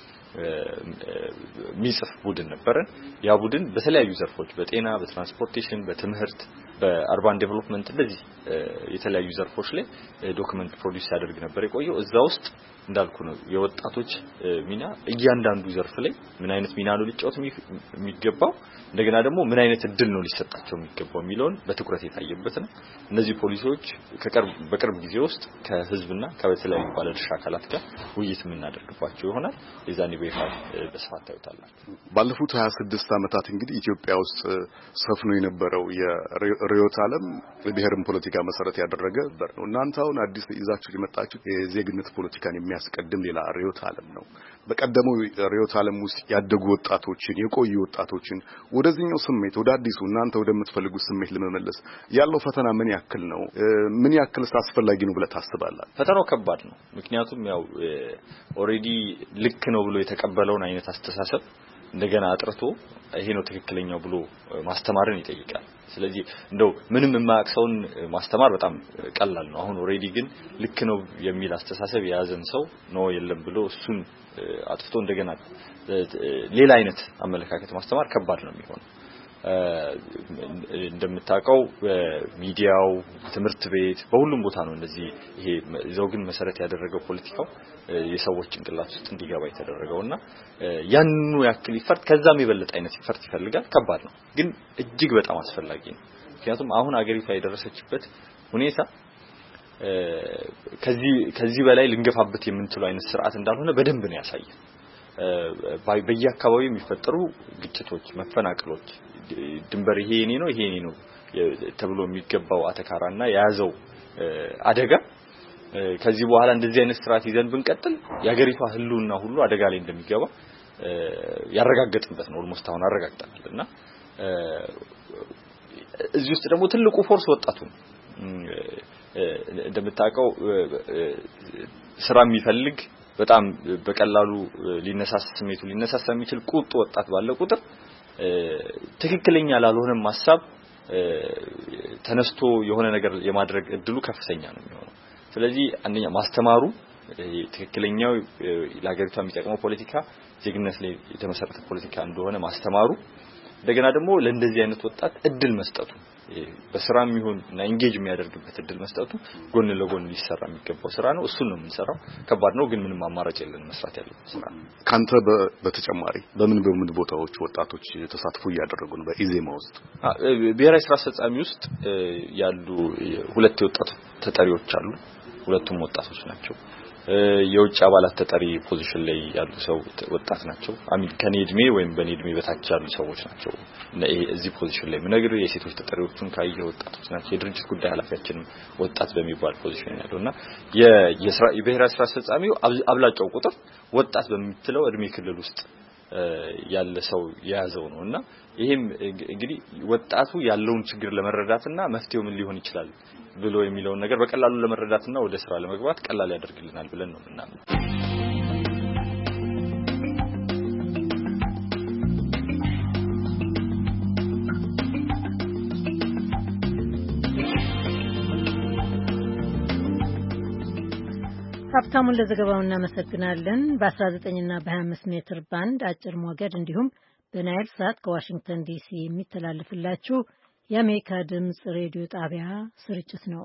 [SPEAKER 7] ሚጽፍ ቡድን ነበረን። ያ ቡድን በተለያዩ ዘርፎች በጤና፣ በትራንስፖርቴሽን፣ በትምህርት፣ በአርባን ዴቨሎፕመንት እንደዚህ የተለያዩ ዘርፎች ላይ ዶክመንት ፕሮዲዩስ ያደርግ ነበር የቆየው። እዛ ውስጥ እንዳልኩ ነው የወጣቶች ሚና እያንዳንዱ ዘርፍ ላይ ምን አይነት ሚና ነው ሊጫወት የሚገባው እንደገና ደግሞ ምን አይነት እድል ነው ሊሰጣቸው የሚገባው የሚለውን በትኩረት የታየበት ነው። እነዚህ ፖሊሲዎች ከቅርብ በቅርብ ጊዜ ውስጥ ከህዝብና ከተለያዩ ባለድርሻ አካላት ጋር ውይይት የምናደርግባቸው ይሆናል። የዛኔ በይፋ በስፋት ታዩታላችሁ።
[SPEAKER 16] ባለፉት ሀያ ስድስት ዓመታት እንግዲህ ኢትዮጵያ ውስጥ ሰፍኖ የነበረው የርዕዮተ ዓለም የብሔርን ፖለቲካ መሰረት ያደረገ ነበር ነው። እናንተ አሁን አዲስ ይዛችሁ የመጣችሁ የዜግነት ፖለቲካን የሚያስቀድም ሌላ ርዕዮተ ዓለም ነው። በቀደመው ርዕዮተ ዓለም ውስጥ ያደጉ ወጣቶችን የቆዩ ወጣቶችን ወደዚህኛው ስሜት ወደ አዲሱ እናንተ ወደምትፈልጉት ስሜት ለመመለስ ያለው ፈተና ምን ያክል ነው? ምን ያክልስ አስፈላጊ ነው ብለህ ታስባለህ?
[SPEAKER 7] ፈተናው ከባድ ነው። ምክንያቱም ያው ኦሬዲ ልክ ነው ብሎ የተቀበለውን አይነት አስተሳሰብ እንደገና አጥርቶ ይሄ ነው ትክክለኛው ብሎ ማስተማርን ይጠይቃል። ስለዚህ እንደው ምንም የማያውቀውን ማስተማር በጣም ቀላል ነው። አሁን ኦሬዲ ግን ልክ ነው የሚል አስተሳሰብ የያዘን ሰው ነው የለም ብሎ እሱን አጥፍቶ እንደገና ሌላ አይነት አመለካከት ማስተማር ከባድ ነው የሚሆነው። እንደምታውቀው ሚዲያው ትምህርት ቤት በሁሉም ቦታ ነው እንደዚህ ይሄ ዘውግን መሰረት ያደረገው ፖለቲካው የሰዎች ጭንቅላት ውስጥ እንዲገባ የተደረገውና ያንኑ ያክል ይፈርት ከዛም የበለጠ አይነት ይፈርት ይፈልጋል። ከባድ ነው ግን እጅግ በጣም አስፈላጊ ነው። ምክንያቱም አሁን አገሪቷ የደረሰችበት ሁኔታ ከዚህ ከዚህ በላይ ልንገፋበት የምንችለው አይነት ስርዓት እንዳልሆነ በደንብ ነው ያሳየው። በየአካባቢው የሚፈጠሩ ግጭቶች፣ መፈናቀሎች ድንበር ይሄ የኔ ነው ይሄ የኔ ነው ተብሎ የሚገባው አተካራና ያዘው አደጋ ከዚህ በኋላ እንደዚህ አይነት ስርዓት ይዘን ብንቀጥል ያገሪቷ ህልውና ሁሉ አደጋ ላይ እንደሚገባ ያረጋግጥበት ነው። ኦልሞስት አሁን አረጋግጠናልና እዚህ ውስጥ ደግሞ ትልቁ ፎርስ ወጣቱ ነው። እንደምታውቀው ስራ የሚፈልግ በጣም በቀላሉ ሊነሳስ ስሜቱ ሊነሳስ የሚችል ቁጡ ወጣት ባለ ቁጥር ትክክለኛ ላልሆነ ማሳብ ተነስቶ የሆነ ነገር የማድረግ እድሉ ከፍተኛ ነው የሚሆነው። ስለዚህ አንደኛ ማስተማሩ ትክክለኛው ለሀገሪቷ የሚጠቅመው ፖለቲካ ዜግነት ላይ የተመሰረተ ፖለቲካ እንደሆነ ማስተማሩ እንደገና ደግሞ ለእንደዚህ አይነት ወጣት እድል መስጠቱ በስራም ይሁን እና ኢንጌጅ የሚያደርግበት እድል መስጠቱ ጎን ለጎን ሊሰራ የሚገባው ስራ ነው። እሱን ነው የምንሰራው። ከባድ ነው ግን ምንም አማራጭ የለንም መስራት ያለብን ስራ ነው።
[SPEAKER 16] ካንተ በተጨማሪ በምን በምን ቦታዎች ወጣቶች ተሳትፎ እያደረጉ ነው? በኢዜማ ውስጥ
[SPEAKER 7] ብሔራዊ ስራ አስፈጻሚ ውስጥ ያሉ ሁለት የወጣት ተጠሪዎች አሉ። ሁለቱም ወጣቶች ናቸው። የውጭ አባላት ተጠሪ ፖዚሽን ላይ ያሉ ሰው ወጣት ናቸው። አሚን ከኔ እድሜ ወይም በኔ እድሜ በታች ያሉ ሰዎች ናቸው። እዚህ ፖዚሽን ላይ ምነግር የሴቶች ተጠሪዎቹን ካየው ወጣቶች ናቸው። የድርጅት ጉዳይ ኃላፊያችንም ወጣት በሚባል ፖዚሽን ያለውና የየስራ የብሔራዊ ስራ አስፈጻሚው አብላጫው ቁጥር ወጣት በሚትለው እድሜ ክልል ውስጥ ያለ ሰው የያዘው ነውና ይሄም እንግዲህ ወጣቱ ያለውን ችግር ለመረዳትና መፍትሄው ምን ሊሆን ይችላል ብሎ የሚለው ነገር በቀላሉ ለመረዳትና ወደ ስራ ለመግባት ቀላል ያደርግልናል ብለን ነው የምናምነው።
[SPEAKER 2] ሀብታሙን ለዘገባው እናመሰግናለን። በ19 እና በ25 ሜትር ባንድ አጭር ሞገድ እንዲሁም በናይል ሳት ከዋሽንግተን ዲሲ የሚተላለፍላችሁ የአሜሪካ ድምጽ ሬዲዮ ጣቢያ ስርጭት ነው።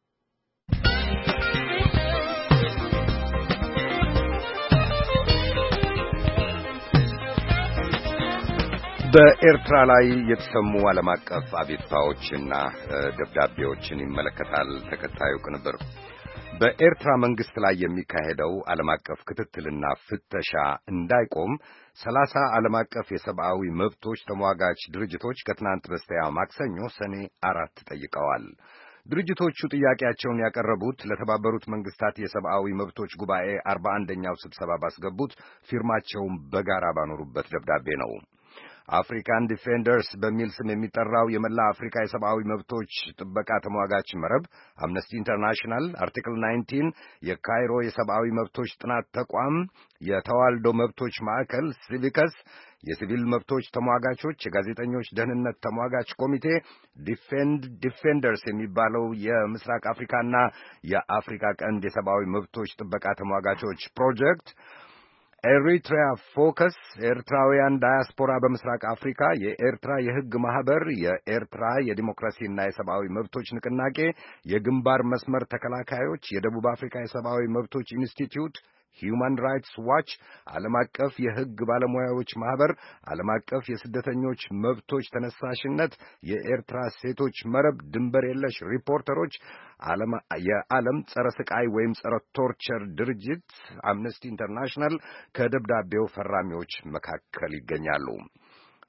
[SPEAKER 1] በኤርትራ ላይ የተሰሙ ዓለም አቀፍ አቤቱታዎችና ደብዳቤዎችን ይመለከታል ተከታዩ ቅንብር። በኤርትራ መንግስት ላይ የሚካሄደው ዓለም አቀፍ ክትትልና ፍተሻ እንዳይቆም ሰላሳ ዓለም አቀፍ የሰብአዊ መብቶች ተሟጋች ድርጅቶች ከትናንት በስቲያ ማክሰኞ ሰኔ አራት ጠይቀዋል። ድርጅቶቹ ጥያቄያቸውን ያቀረቡት ለተባበሩት መንግስታት የሰብአዊ መብቶች ጉባኤ አርባ አንደኛው ስብሰባ ባስገቡት ፊርማቸውን በጋራ ባኖሩበት ደብዳቤ ነው። አፍሪካን ዲፌንደርስ በሚል ስም የሚጠራው የመላ አፍሪካ የሰብአዊ መብቶች ጥበቃ ተሟጋች መረብ፣ አምነስቲ ኢንተርናሽናል፣ አርቲክል ናይንቲን፣ የካይሮ የሰብአዊ መብቶች ጥናት ተቋም፣ የተዋልዶ መብቶች ማዕከል፣ ሲቪከስ፣ የሲቪል መብቶች ተሟጋቾች፣ የጋዜጠኞች ደህንነት ተሟጋች ኮሚቴ፣ ዲፌንድ ዲፌንደርስ የሚባለው የምስራቅ አፍሪካና የአፍሪካ ቀንድ የሰብአዊ መብቶች ጥበቃ ተሟጋቾች ፕሮጀክት፣ ኤሪትሪያ ፎከስ፣ ኤርትራውያን ዳያስፖራ በምስራቅ አፍሪካ፣ የኤርትራ የሕግ ማህበር፣ የኤርትራ የዲሞክራሲና የሰብአዊ መብቶች ንቅናቄ፣ የግንባር መስመር ተከላካዮች፣ የደቡብ አፍሪካ የሰብአዊ መብቶች ኢንስቲትዩት፣ ሂዩማን ራይትስ ዋች፣ ዓለም አቀፍ የሕግ ባለሙያዎች ማህበር፣ ዓለም አቀፍ የስደተኞች መብቶች ተነሳሽነት፣ የኤርትራ ሴቶች መረብ፣ ድንበር የለሽ ሪፖርተሮች፣ የዓለም ጸረ ስቃይ ወይም ጸረ ቶርቸር ድርጅት አምነስቲ ኢንተርናሽናል ከደብዳቤው ፈራሚዎች መካከል ይገኛሉ።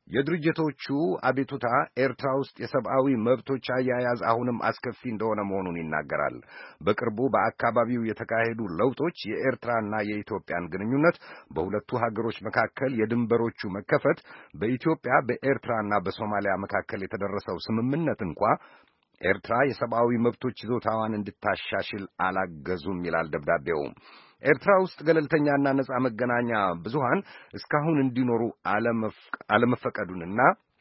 [SPEAKER 1] የድርጅቶቹ አቤቱታ ኤርትራ ውስጥ የሰብአዊ መብቶች አያያዝ አሁንም አስከፊ እንደሆነ መሆኑን ይናገራል። በቅርቡ በአካባቢው የተካሄዱ ለውጦች የኤርትራና የኢትዮጵያን ግንኙነት፣ በሁለቱ ሀገሮች መካከል የድንበሮቹ መከፈት፣ በኢትዮጵያ በኤርትራና በሶማሊያ መካከል የተደረሰው ስምምነት እንኳ ኤርትራ የሰብአዊ መብቶች ይዞታዋን እንድታሻሽል አላገዙም ይላል ደብዳቤው። ኤርትራ ውስጥ ገለልተኛና ነጻ መገናኛ ብዙሃን እስካሁን እንዲኖሩ አለመፈቀዱንና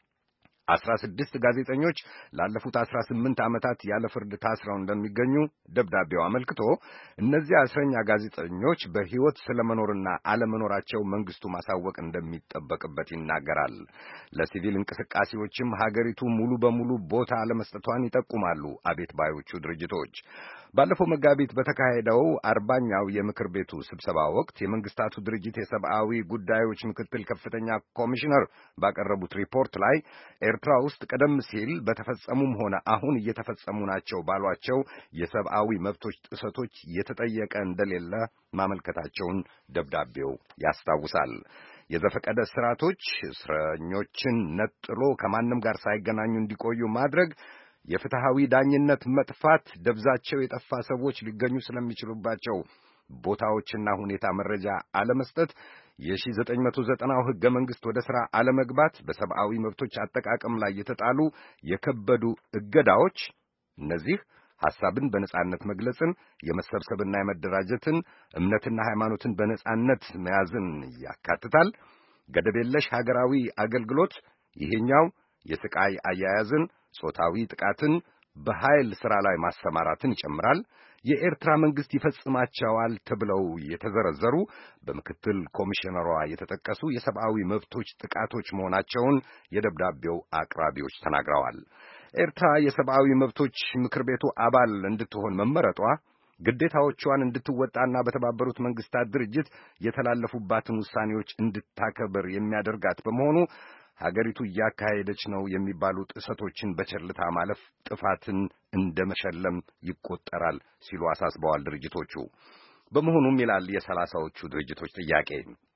[SPEAKER 1] አስራ ስድስት ጋዜጠኞች ላለፉት አስራ ስምንት ዓመታት ያለ ፍርድ ታስረው እንደሚገኙ ደብዳቤው አመልክቶ እነዚህ እስረኛ ጋዜጠኞች በሕይወት ስለመኖርና አለመኖራቸው መንግስቱ ማሳወቅ እንደሚጠበቅበት ይናገራል። ለሲቪል እንቅስቃሴዎችም ሀገሪቱ ሙሉ በሙሉ ቦታ አለመስጠቷን ይጠቁማሉ አቤት ባዮቹ ድርጅቶች። ባለፈው መጋቢት በተካሄደው አርባኛው የምክር ቤቱ ስብሰባ ወቅት የመንግስታቱ ድርጅት የሰብአዊ ጉዳዮች ምክትል ከፍተኛ ኮሚሽነር ባቀረቡት ሪፖርት ላይ ኤርትራ ውስጥ ቀደም ሲል በተፈጸሙም ሆነ አሁን እየተፈጸሙ ናቸው ባሏቸው የሰብአዊ መብቶች ጥሰቶች የተጠየቀ እንደሌለ ማመልከታቸውን ደብዳቤው ያስታውሳል። የዘፈቀደ ስርዓቶች እስረኞችን ነጥሎ ከማንም ጋር ሳይገናኙ እንዲቆዩ ማድረግ፣ የፍትሃዊ ዳኝነት መጥፋት፣ ደብዛቸው የጠፋ ሰዎች ሊገኙ ስለሚችሉባቸው ቦታዎችና ሁኔታ መረጃ አለመስጠት፣ የሺህ ዘጠኝ መቶ ዘጠናው ሕገ መንግሥት ወደ ሥራ አለመግባት፣ በሰብአዊ መብቶች አጠቃቀም ላይ የተጣሉ የከበዱ እገዳዎች፣ እነዚህ ሐሳብን በነጻነት መግለጽን፣ የመሰብሰብና የመደራጀትን፣ እምነትና ሃይማኖትን በነጻነት መያዝን ያካትታል። ገደብ የለሽ ሀገራዊ አገልግሎት፣ ይሄኛው የስቃይ አያያዝን፣ ጾታዊ ጥቃትን፣ በኃይል ሥራ ላይ ማሰማራትን ይጨምራል። የኤርትራ መንግሥት ይፈጽማቸዋል ተብለው የተዘረዘሩ በምክትል ኮሚሽነሯ የተጠቀሱ የሰብአዊ መብቶች ጥቃቶች መሆናቸውን የደብዳቤው አቅራቢዎች ተናግረዋል። ኤርትራ የሰብአዊ መብቶች ምክር ቤቱ አባል እንድትሆን መመረጧ ግዴታዎቿን እንድትወጣና በተባበሩት መንግስታት ድርጅት የተላለፉባትን ውሳኔዎች እንድታከብር የሚያደርጋት በመሆኑ ሀገሪቱ እያካሄደች ነው የሚባሉ ጥሰቶችን በቸልታ ማለፍ ጥፋትን እንደ መሸለም ይቆጠራል ሲሉ አሳስበዋል ድርጅቶቹ። በመሆኑም ይላል የሰላሳዎቹ ድርጅቶች ጥያቄ፣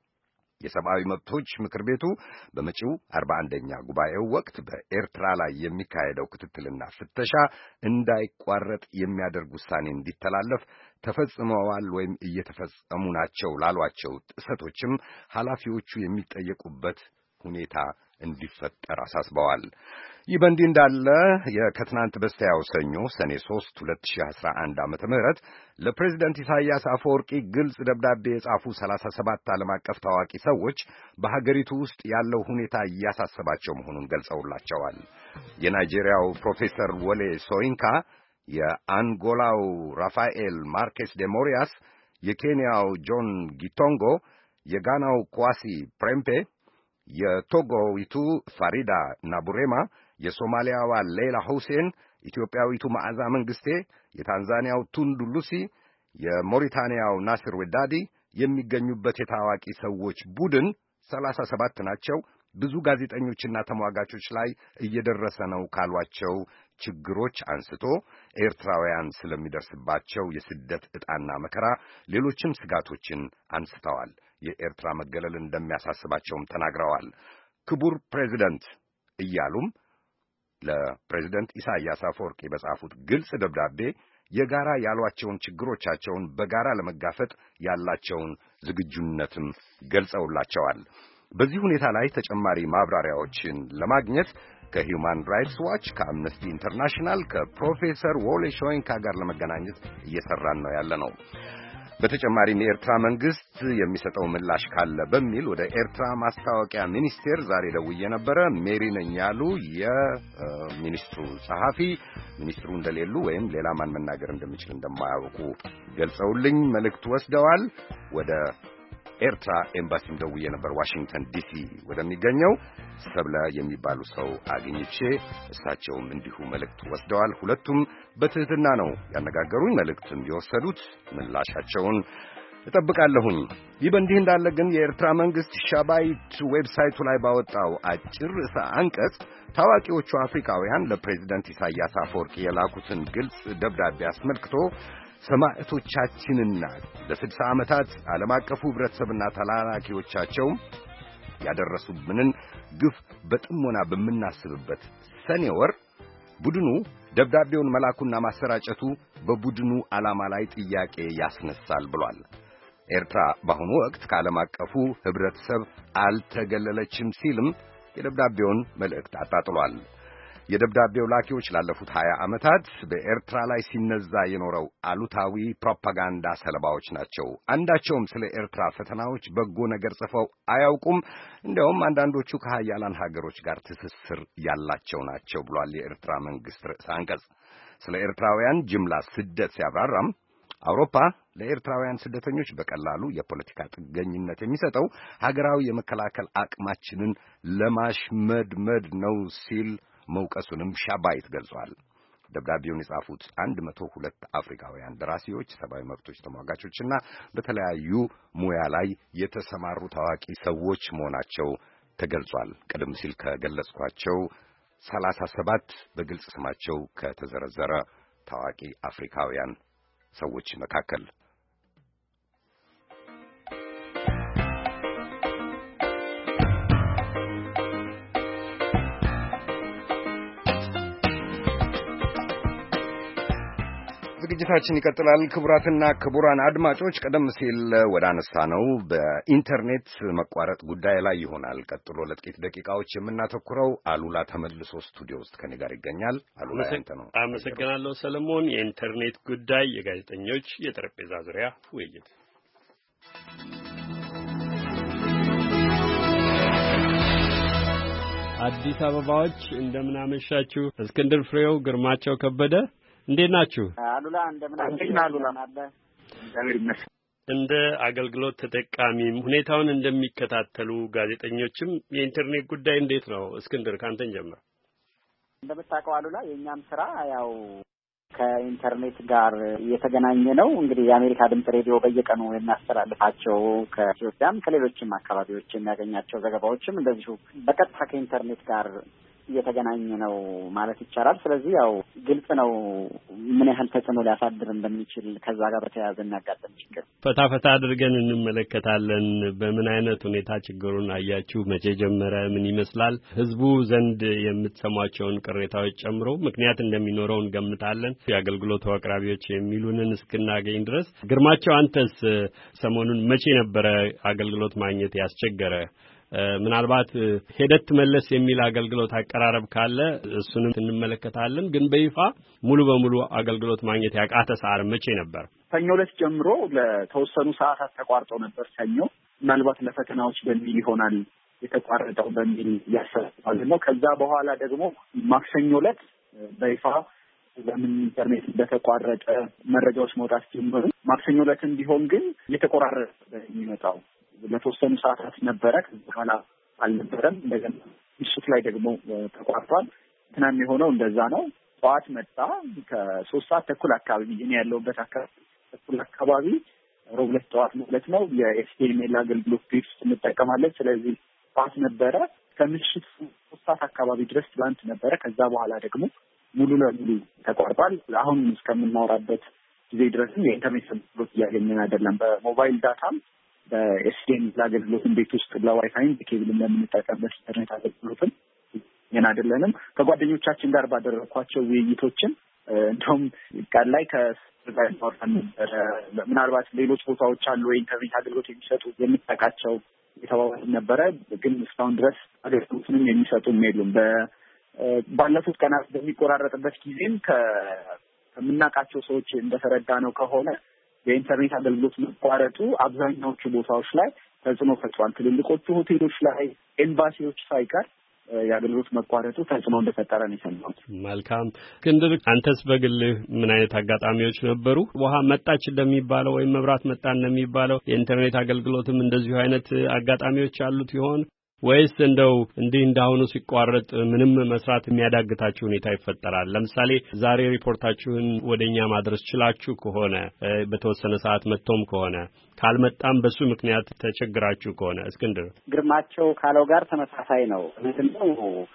[SPEAKER 1] የሰብአዊ መብቶች ምክር ቤቱ በመጪው አርባ አንደኛ ጉባኤው ወቅት በኤርትራ ላይ የሚካሄደው ክትትልና ፍተሻ እንዳይቋረጥ የሚያደርግ ውሳኔ እንዲተላለፍ፣ ተፈጽመዋል ወይም እየተፈጸሙ ናቸው ላሏቸው ጥሰቶችም ኃላፊዎቹ የሚጠየቁበት ሁኔታ እንዲፈጠር አሳስበዋል። ይህ በእንዲህ እንዳለ የከትናንት በስቲያው ሰኞ ሰኔ ሶስት ሁለት ሺህ አስራ አንድ ዓመተ ምህረት ለፕሬዝዳንት ኢሳያስ አፈወርቂ ግልጽ ደብዳቤ የጻፉ ሰላሳ ሰባት ዓለም አቀፍ ታዋቂ ሰዎች በሀገሪቱ ውስጥ ያለው ሁኔታ እያሳሰባቸው መሆኑን ገልጸውላቸዋል። የናይጄሪያው ፕሮፌሰር ወሌ ሶይንካ፣ የአንጎላው ራፋኤል ማርኬስ ዴ ሞሪያስ፣ የኬንያው ጆን ጊቶንጎ፣ የጋናው ኳሲ ፕሬምፔ፣ የቶጎዊቱ ፋሪዳ ናቡሬማ፣ የሶማሊያዋ ሌላ ሁሴን፣ ኢትዮጵያዊቱ መዓዛ መንግስቴ፣ የታንዛኒያው ቱንዱ ሉሲ፣ የሞሪታንያው ናስር ወዳዲ የሚገኙበት የታዋቂ ሰዎች ቡድን ሰላሳ ሰባት ናቸው። ብዙ ጋዜጠኞችና ተሟጋቾች ላይ እየደረሰ ነው ካሏቸው ችግሮች አንስቶ ኤርትራውያን ስለሚደርስባቸው የስደት ዕጣና መከራ፣ ሌሎችም ስጋቶችን አንስተዋል። የኤርትራ መገለል እንደሚያሳስባቸውም ተናግረዋል። ክቡር ፕሬዚደንት እያሉም ለፕሬዚደንት ኢሳያስ አፈወርቂ በጻፉት ግልጽ ደብዳቤ የጋራ ያሏቸውን ችግሮቻቸውን በጋራ ለመጋፈጥ ያላቸውን ዝግጁነትም ገልጸውላቸዋል። በዚህ ሁኔታ ላይ ተጨማሪ ማብራሪያዎችን ለማግኘት ከሂውማን ራይትስ ዋች፣ ከአምነስቲ ኢንተርናሽናል፣ ከፕሮፌሰር ወሌ ሾይንካ ጋር ለመገናኘት እየሰራን ነው ያለ ነው። በተጨማሪም የኤርትራ መንግስት የሚሰጠው ምላሽ ካለ በሚል ወደ ኤርትራ ማስታወቂያ ሚኒስቴር ዛሬ ደውዬ ነበረ። ሜሪ ነኝ ያሉ የሚኒስትሩ ጸሐፊ ሚኒስትሩ እንደሌሉ ወይም ሌላ ማን መናገር እንደሚችል እንደማያውቁ ገልጸውልኝ መልእክት ወስደዋል። ወደ ኤርትራ ኤምባሲም ደውዬ ነበር፣ ዋሽንግተን ዲሲ ወደሚገኘው ሰብለ የሚባሉ ሰው አግኝቼ እሳቸውም እንዲሁ መልእክት ወስደዋል። ሁለቱም በትህትና ነው ያነጋገሩኝ። መልእክትም የወሰዱት ምላሻቸውን እጠብቃለሁኝ። ይህ በእንዲህ እንዳለ ግን የኤርትራ መንግስት ሻባይት ዌብሳይቱ ላይ ባወጣው አጭር ርዕሰ አንቀጽ ታዋቂዎቹ አፍሪካውያን ለፕሬዝዳንት ኢሳያስ አፈወርቂ የላኩትን ግልጽ ደብዳቤ አስመልክቶ ሰማዕቶቻችንና ለስድሳ ዓመታት ዓለም አቀፉ ህብረተሰብና ተላላኪዎቻቸው ያደረሱብንን ግፍ በጥሞና በምናስብበት ሰኔ ወር ቡድኑ ደብዳቤውን መላኩና ማሰራጨቱ በቡድኑ ዓላማ ላይ ጥያቄ ያስነሳል ብሏል። ኤርትራ በአሁኑ ወቅት ከዓለም አቀፉ ህብረተሰብ አልተገለለችም ሲልም የደብዳቤውን መልእክት አጣጥሏል። የደብዳቤው ላኪዎች ላለፉት ሀያ ዓመታት በኤርትራ ላይ ሲነዛ የኖረው አሉታዊ ፕሮፓጋንዳ ሰለባዎች ናቸው። አንዳቸውም ስለ ኤርትራ ፈተናዎች በጎ ነገር ጽፈው አያውቁም። እንዲያውም አንዳንዶቹ ከሀያላን ሀገሮች ጋር ትስስር ያላቸው ናቸው ብሏል የኤርትራ መንግስት ርዕሰ አንቀጽ። ስለ ኤርትራውያን ጅምላ ስደት ሲያብራራም አውሮፓ ለኤርትራውያን ስደተኞች በቀላሉ የፖለቲካ ጥገኝነት የሚሰጠው ሀገራዊ የመከላከል አቅማችንን ለማሽመድመድ ነው ሲል መውቀሱንም ሻባይት ገልጿል። ደብዳቤውን የጻፉት አንድ መቶ ሁለት አፍሪካውያን ደራሲዎች፣ ሰብአዊ መብቶች ተሟጋቾችና በተለያዩ ሙያ ላይ የተሰማሩ ታዋቂ ሰዎች መሆናቸው ተገልጿል። ቀደም ሲል ከገለጽኳቸው ሰላሳ ሰባት በግልጽ ስማቸው ከተዘረዘረ ታዋቂ አፍሪካውያን ሰዎች መካከል ዝግጅታችን ይቀጥላል። ክቡራትና ክቡራን አድማጮች ቀደም ሲል ወደ አነሳ ነው በኢንተርኔት መቋረጥ ጉዳይ ላይ ይሆናል ቀጥሎ ለጥቂት ደቂቃዎች የምናተኩረው። አሉላ ተመልሶ ስቱዲዮ ውስጥ ከኔ ጋር ይገኛል። አሉላ ያንተ ነው።
[SPEAKER 8] አመሰግናለሁ ሰለሞን። የኢንተርኔት ጉዳይ የጋዜጠኞች የጠረጴዛ ዙሪያ ውይይት። አዲስ አበባዎች እንደምን አመሻችሁ። እስክንድር ፍሬው፣ ግርማቸው ከበደ እንዴት ናችሁ?
[SPEAKER 17] አሉላ እንደምን አሉላ አለ እግዚአብሔር ይመስገን።
[SPEAKER 8] እንደ አገልግሎት ተጠቃሚም ሁኔታውን እንደሚከታተሉ ጋዜጠኞችም የኢንተርኔት ጉዳይ እንዴት ነው? እስክንድር ካንተን ጀምር።
[SPEAKER 17] እንደምታውቀው አሉላ የኛም ስራ ያው ከኢንተርኔት ጋር የተገናኘ ነው። እንግዲህ የአሜሪካ ድምጽ ሬዲዮ በየቀኑ የሚያስተላልፋቸው ከኢትዮጵያም ከሌሎችም አካባቢዎች የሚያገኛቸው ዘገባዎችም እንደዚሁ በቀጥታ ከኢንተርኔት ጋር እየተገናኘ ነው ማለት ይቻላል። ስለዚህ ያው ግልጽ ነው ምን ያህል ተጽዕኖ ሊያሳድር እንደሚችል ከዛ ጋር በተያያዘ የሚያጋጥም ችግር
[SPEAKER 8] ፈታ ፈታ አድርገን እንመለከታለን። በምን አይነት ሁኔታ ችግሩን አያችሁ? መቼ ጀመረ? ምን ይመስላል? ህዝቡ ዘንድ የምትሰሟቸውን ቅሬታዎች ጨምሮ ምክንያት እንደሚኖረው እንገምታለን። የአገልግሎቱ አቅራቢዎች የሚሉንን እስክናገኝ ድረስ ግርማቸው፣ አንተስ ሰሞኑን መቼ ነበረ አገልግሎት ማግኘት ያስቸገረ? ምናልባት ሄደት መለስ የሚል አገልግሎት አቀራረብ ካለ እሱንም እንመለከታለን። ግን በይፋ ሙሉ በሙሉ አገልግሎት ማግኘት ያቃተ ሰዓት መቼ ነበር?
[SPEAKER 9] ሰኞ ዕለት ጀምሮ ለተወሰኑ ሰዓታት ተቋርጦ ነበር። ሰኞ ምናልባት ለፈተናዎች በሚል ይሆናል የተቋረጠው በሚል ያሰባል ነው። ከዛ በኋላ ደግሞ ማክሰኞ ዕለት በይፋ ለምን ኢንተርኔት እንደተቋረጠ መረጃዎች መውጣት ጀመሩ። ማክሰኞ ዕለትም ቢሆን ግን እየተቆራረጠ የሚመጣው ለተወሰኑ ሰዓታት ነበረ። ከዛ በኋላ አልነበረም። እንደገና ምሽት ላይ ደግሞ ተቋርጧል። ትናንት የሆነው እንደዛ ነው። ጠዋት መጣ ከሶስት ሰዓት ተኩል አካባቢ እኔ ያለሁበት አካባቢ ተኩል አካባቢ ሮብ ዕለት ጠዋት ማለት ነው የኤስቲኤምኤል አገልግሎት ቤት እንጠቀማለን። ስለዚህ ጠዋት ነበረ ከምሽት ሶስት ሰዓት አካባቢ ድረስ ትላንት ነበረ። ከዛ በኋላ ደግሞ ሙሉ ለሙሉ ተቋርጧል። አሁን እስከምናወራበት ጊዜ ድረስም የኢንተርኔት አገልግሎት እያገኘን አይደለም። በሞባይል ዳታም በኤስዲኤን አገልግሎትን ቤት ውስጥ ለዋይፋይም በኬብል እንደምንጠቀምበት ኢንተርኔት አገልግሎትን ገና አይደለንም። ከጓደኞቻችን ጋር ባደረኳቸው ውይይቶችን እንደውም ቃል ላይ ከስርጋይ ማውጣት ነበረ። ምናልባት ሌሎች ቦታዎች አሉ የኢንተርኔት አገልግሎት የሚሰጡ የምታውቃቸው የተባባሉ ነበረ። ግን እስካሁን ድረስ አገልግሎቱንም የሚሰጡም የሉም። ባለፉት ቀናት በሚቆራረጥበት ጊዜም ከምናውቃቸው ሰዎች እንደተረዳ ነው ከሆነ የኢንተርኔት አገልግሎት መቋረጡ አብዛኛዎቹ ቦታዎች ላይ ተጽዕኖ ፈጥሯል። ትልልቆቹ ሆቴሎች ላይ፣ ኤምባሲዎች ሳይቀር የአገልግሎት መቋረጡ ተጽዕኖ እንደፈጠረ ነው የሰማሁት።
[SPEAKER 8] መልካም እስክንድር፣ አንተስ በግልህ ምን አይነት አጋጣሚዎች ነበሩ? ውሃ መጣች እንደሚባለው ወይም መብራት መጣ እንደሚባለው የኢንተርኔት አገልግሎትም እንደዚሁ አይነት አጋጣሚዎች አሉት ይሆን ወይስ እንደው እንዲህ እንዳሁኑ ሲቋረጥ ምንም መስራት የሚያዳግታችሁ ሁኔታ ይፈጠራል? ለምሳሌ ዛሬ ሪፖርታችሁን ወደኛ ማድረስ ችላችሁ ከሆነ በተወሰነ ሰዓት መጥቶም ከሆነ ካልመጣም በሱ ምክንያት ተቸግራችሁ ከሆነ እስክንድር።
[SPEAKER 17] ግርማቸው ካለው ጋር ተመሳሳይ ነው። ምንድነው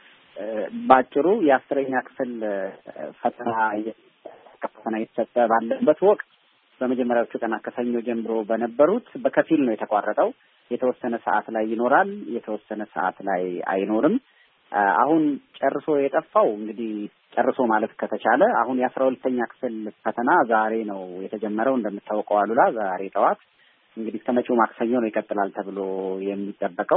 [SPEAKER 17] ባጭሩ የአስረኛ ክፍል ፈተና ፈተና የተሰጠ ባለበት ወቅት በመጀመሪያዎቹ ቀናት ከሰኞ ጀምሮ በነበሩት በከፊል ነው የተቋረጠው። የተወሰነ ሰዓት ላይ ይኖራል፣ የተወሰነ ሰዓት ላይ አይኖርም። አሁን ጨርሶ የጠፋው እንግዲህ ጨርሶ ማለት ከተቻለ አሁን የአስራ ሁለተኛ ክፍል ፈተና ዛሬ ነው የተጀመረው እንደምታውቀው አሉላ። ዛሬ ጠዋት እንግዲህ ከመጪው ማክሰኞ ነው ይቀጥላል ተብሎ የሚጠበቀው።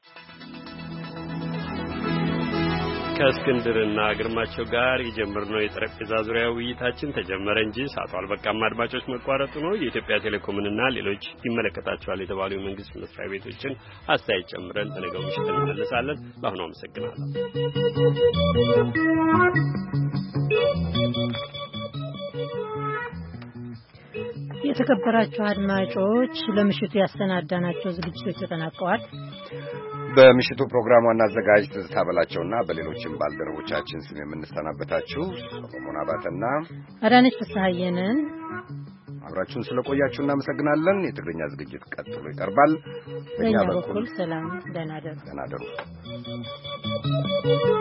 [SPEAKER 8] ከእስክንድርና ግርማቸው ጋር የጀመርነው የጠረጴዛ ዙሪያ ውይይታችን ተጀመረ እንጂ ሰዓቱ አልበቃም። አድማጮች መቋረጡ ነው። የኢትዮጵያ ቴሌኮምንና ሌሎች ይመለከታቸዋል የተባሉ የመንግስት መስሪያ ቤቶችን አስተያየት ጨምረን በነገው ምሽት እንመለሳለን። ለአሁኑ አመሰግናለሁ።
[SPEAKER 2] የተከበራችሁ አድማጮች ለምሽቱ ያሰናዳናቸው ዝግጅቶች ተጠናቀዋል።
[SPEAKER 1] በምሽቱ ፕሮግራም ዋና አዘጋጅ ትዝታ በላቸውና በሌሎችም ባልደረቦቻችን ስም የምንሰናበታችሁ ሰሎሞን አባተና
[SPEAKER 2] አዳነች ፍስሐየንን
[SPEAKER 1] አብራችሁን ስለቆያችሁ እናመሰግናለን። የትግርኛ ዝግጅት ቀጥሎ ይቀርባል።
[SPEAKER 2] በእኛ በኩል ሰላም፣ ደህና ደሩ።
[SPEAKER 1] ደህና ደሩ።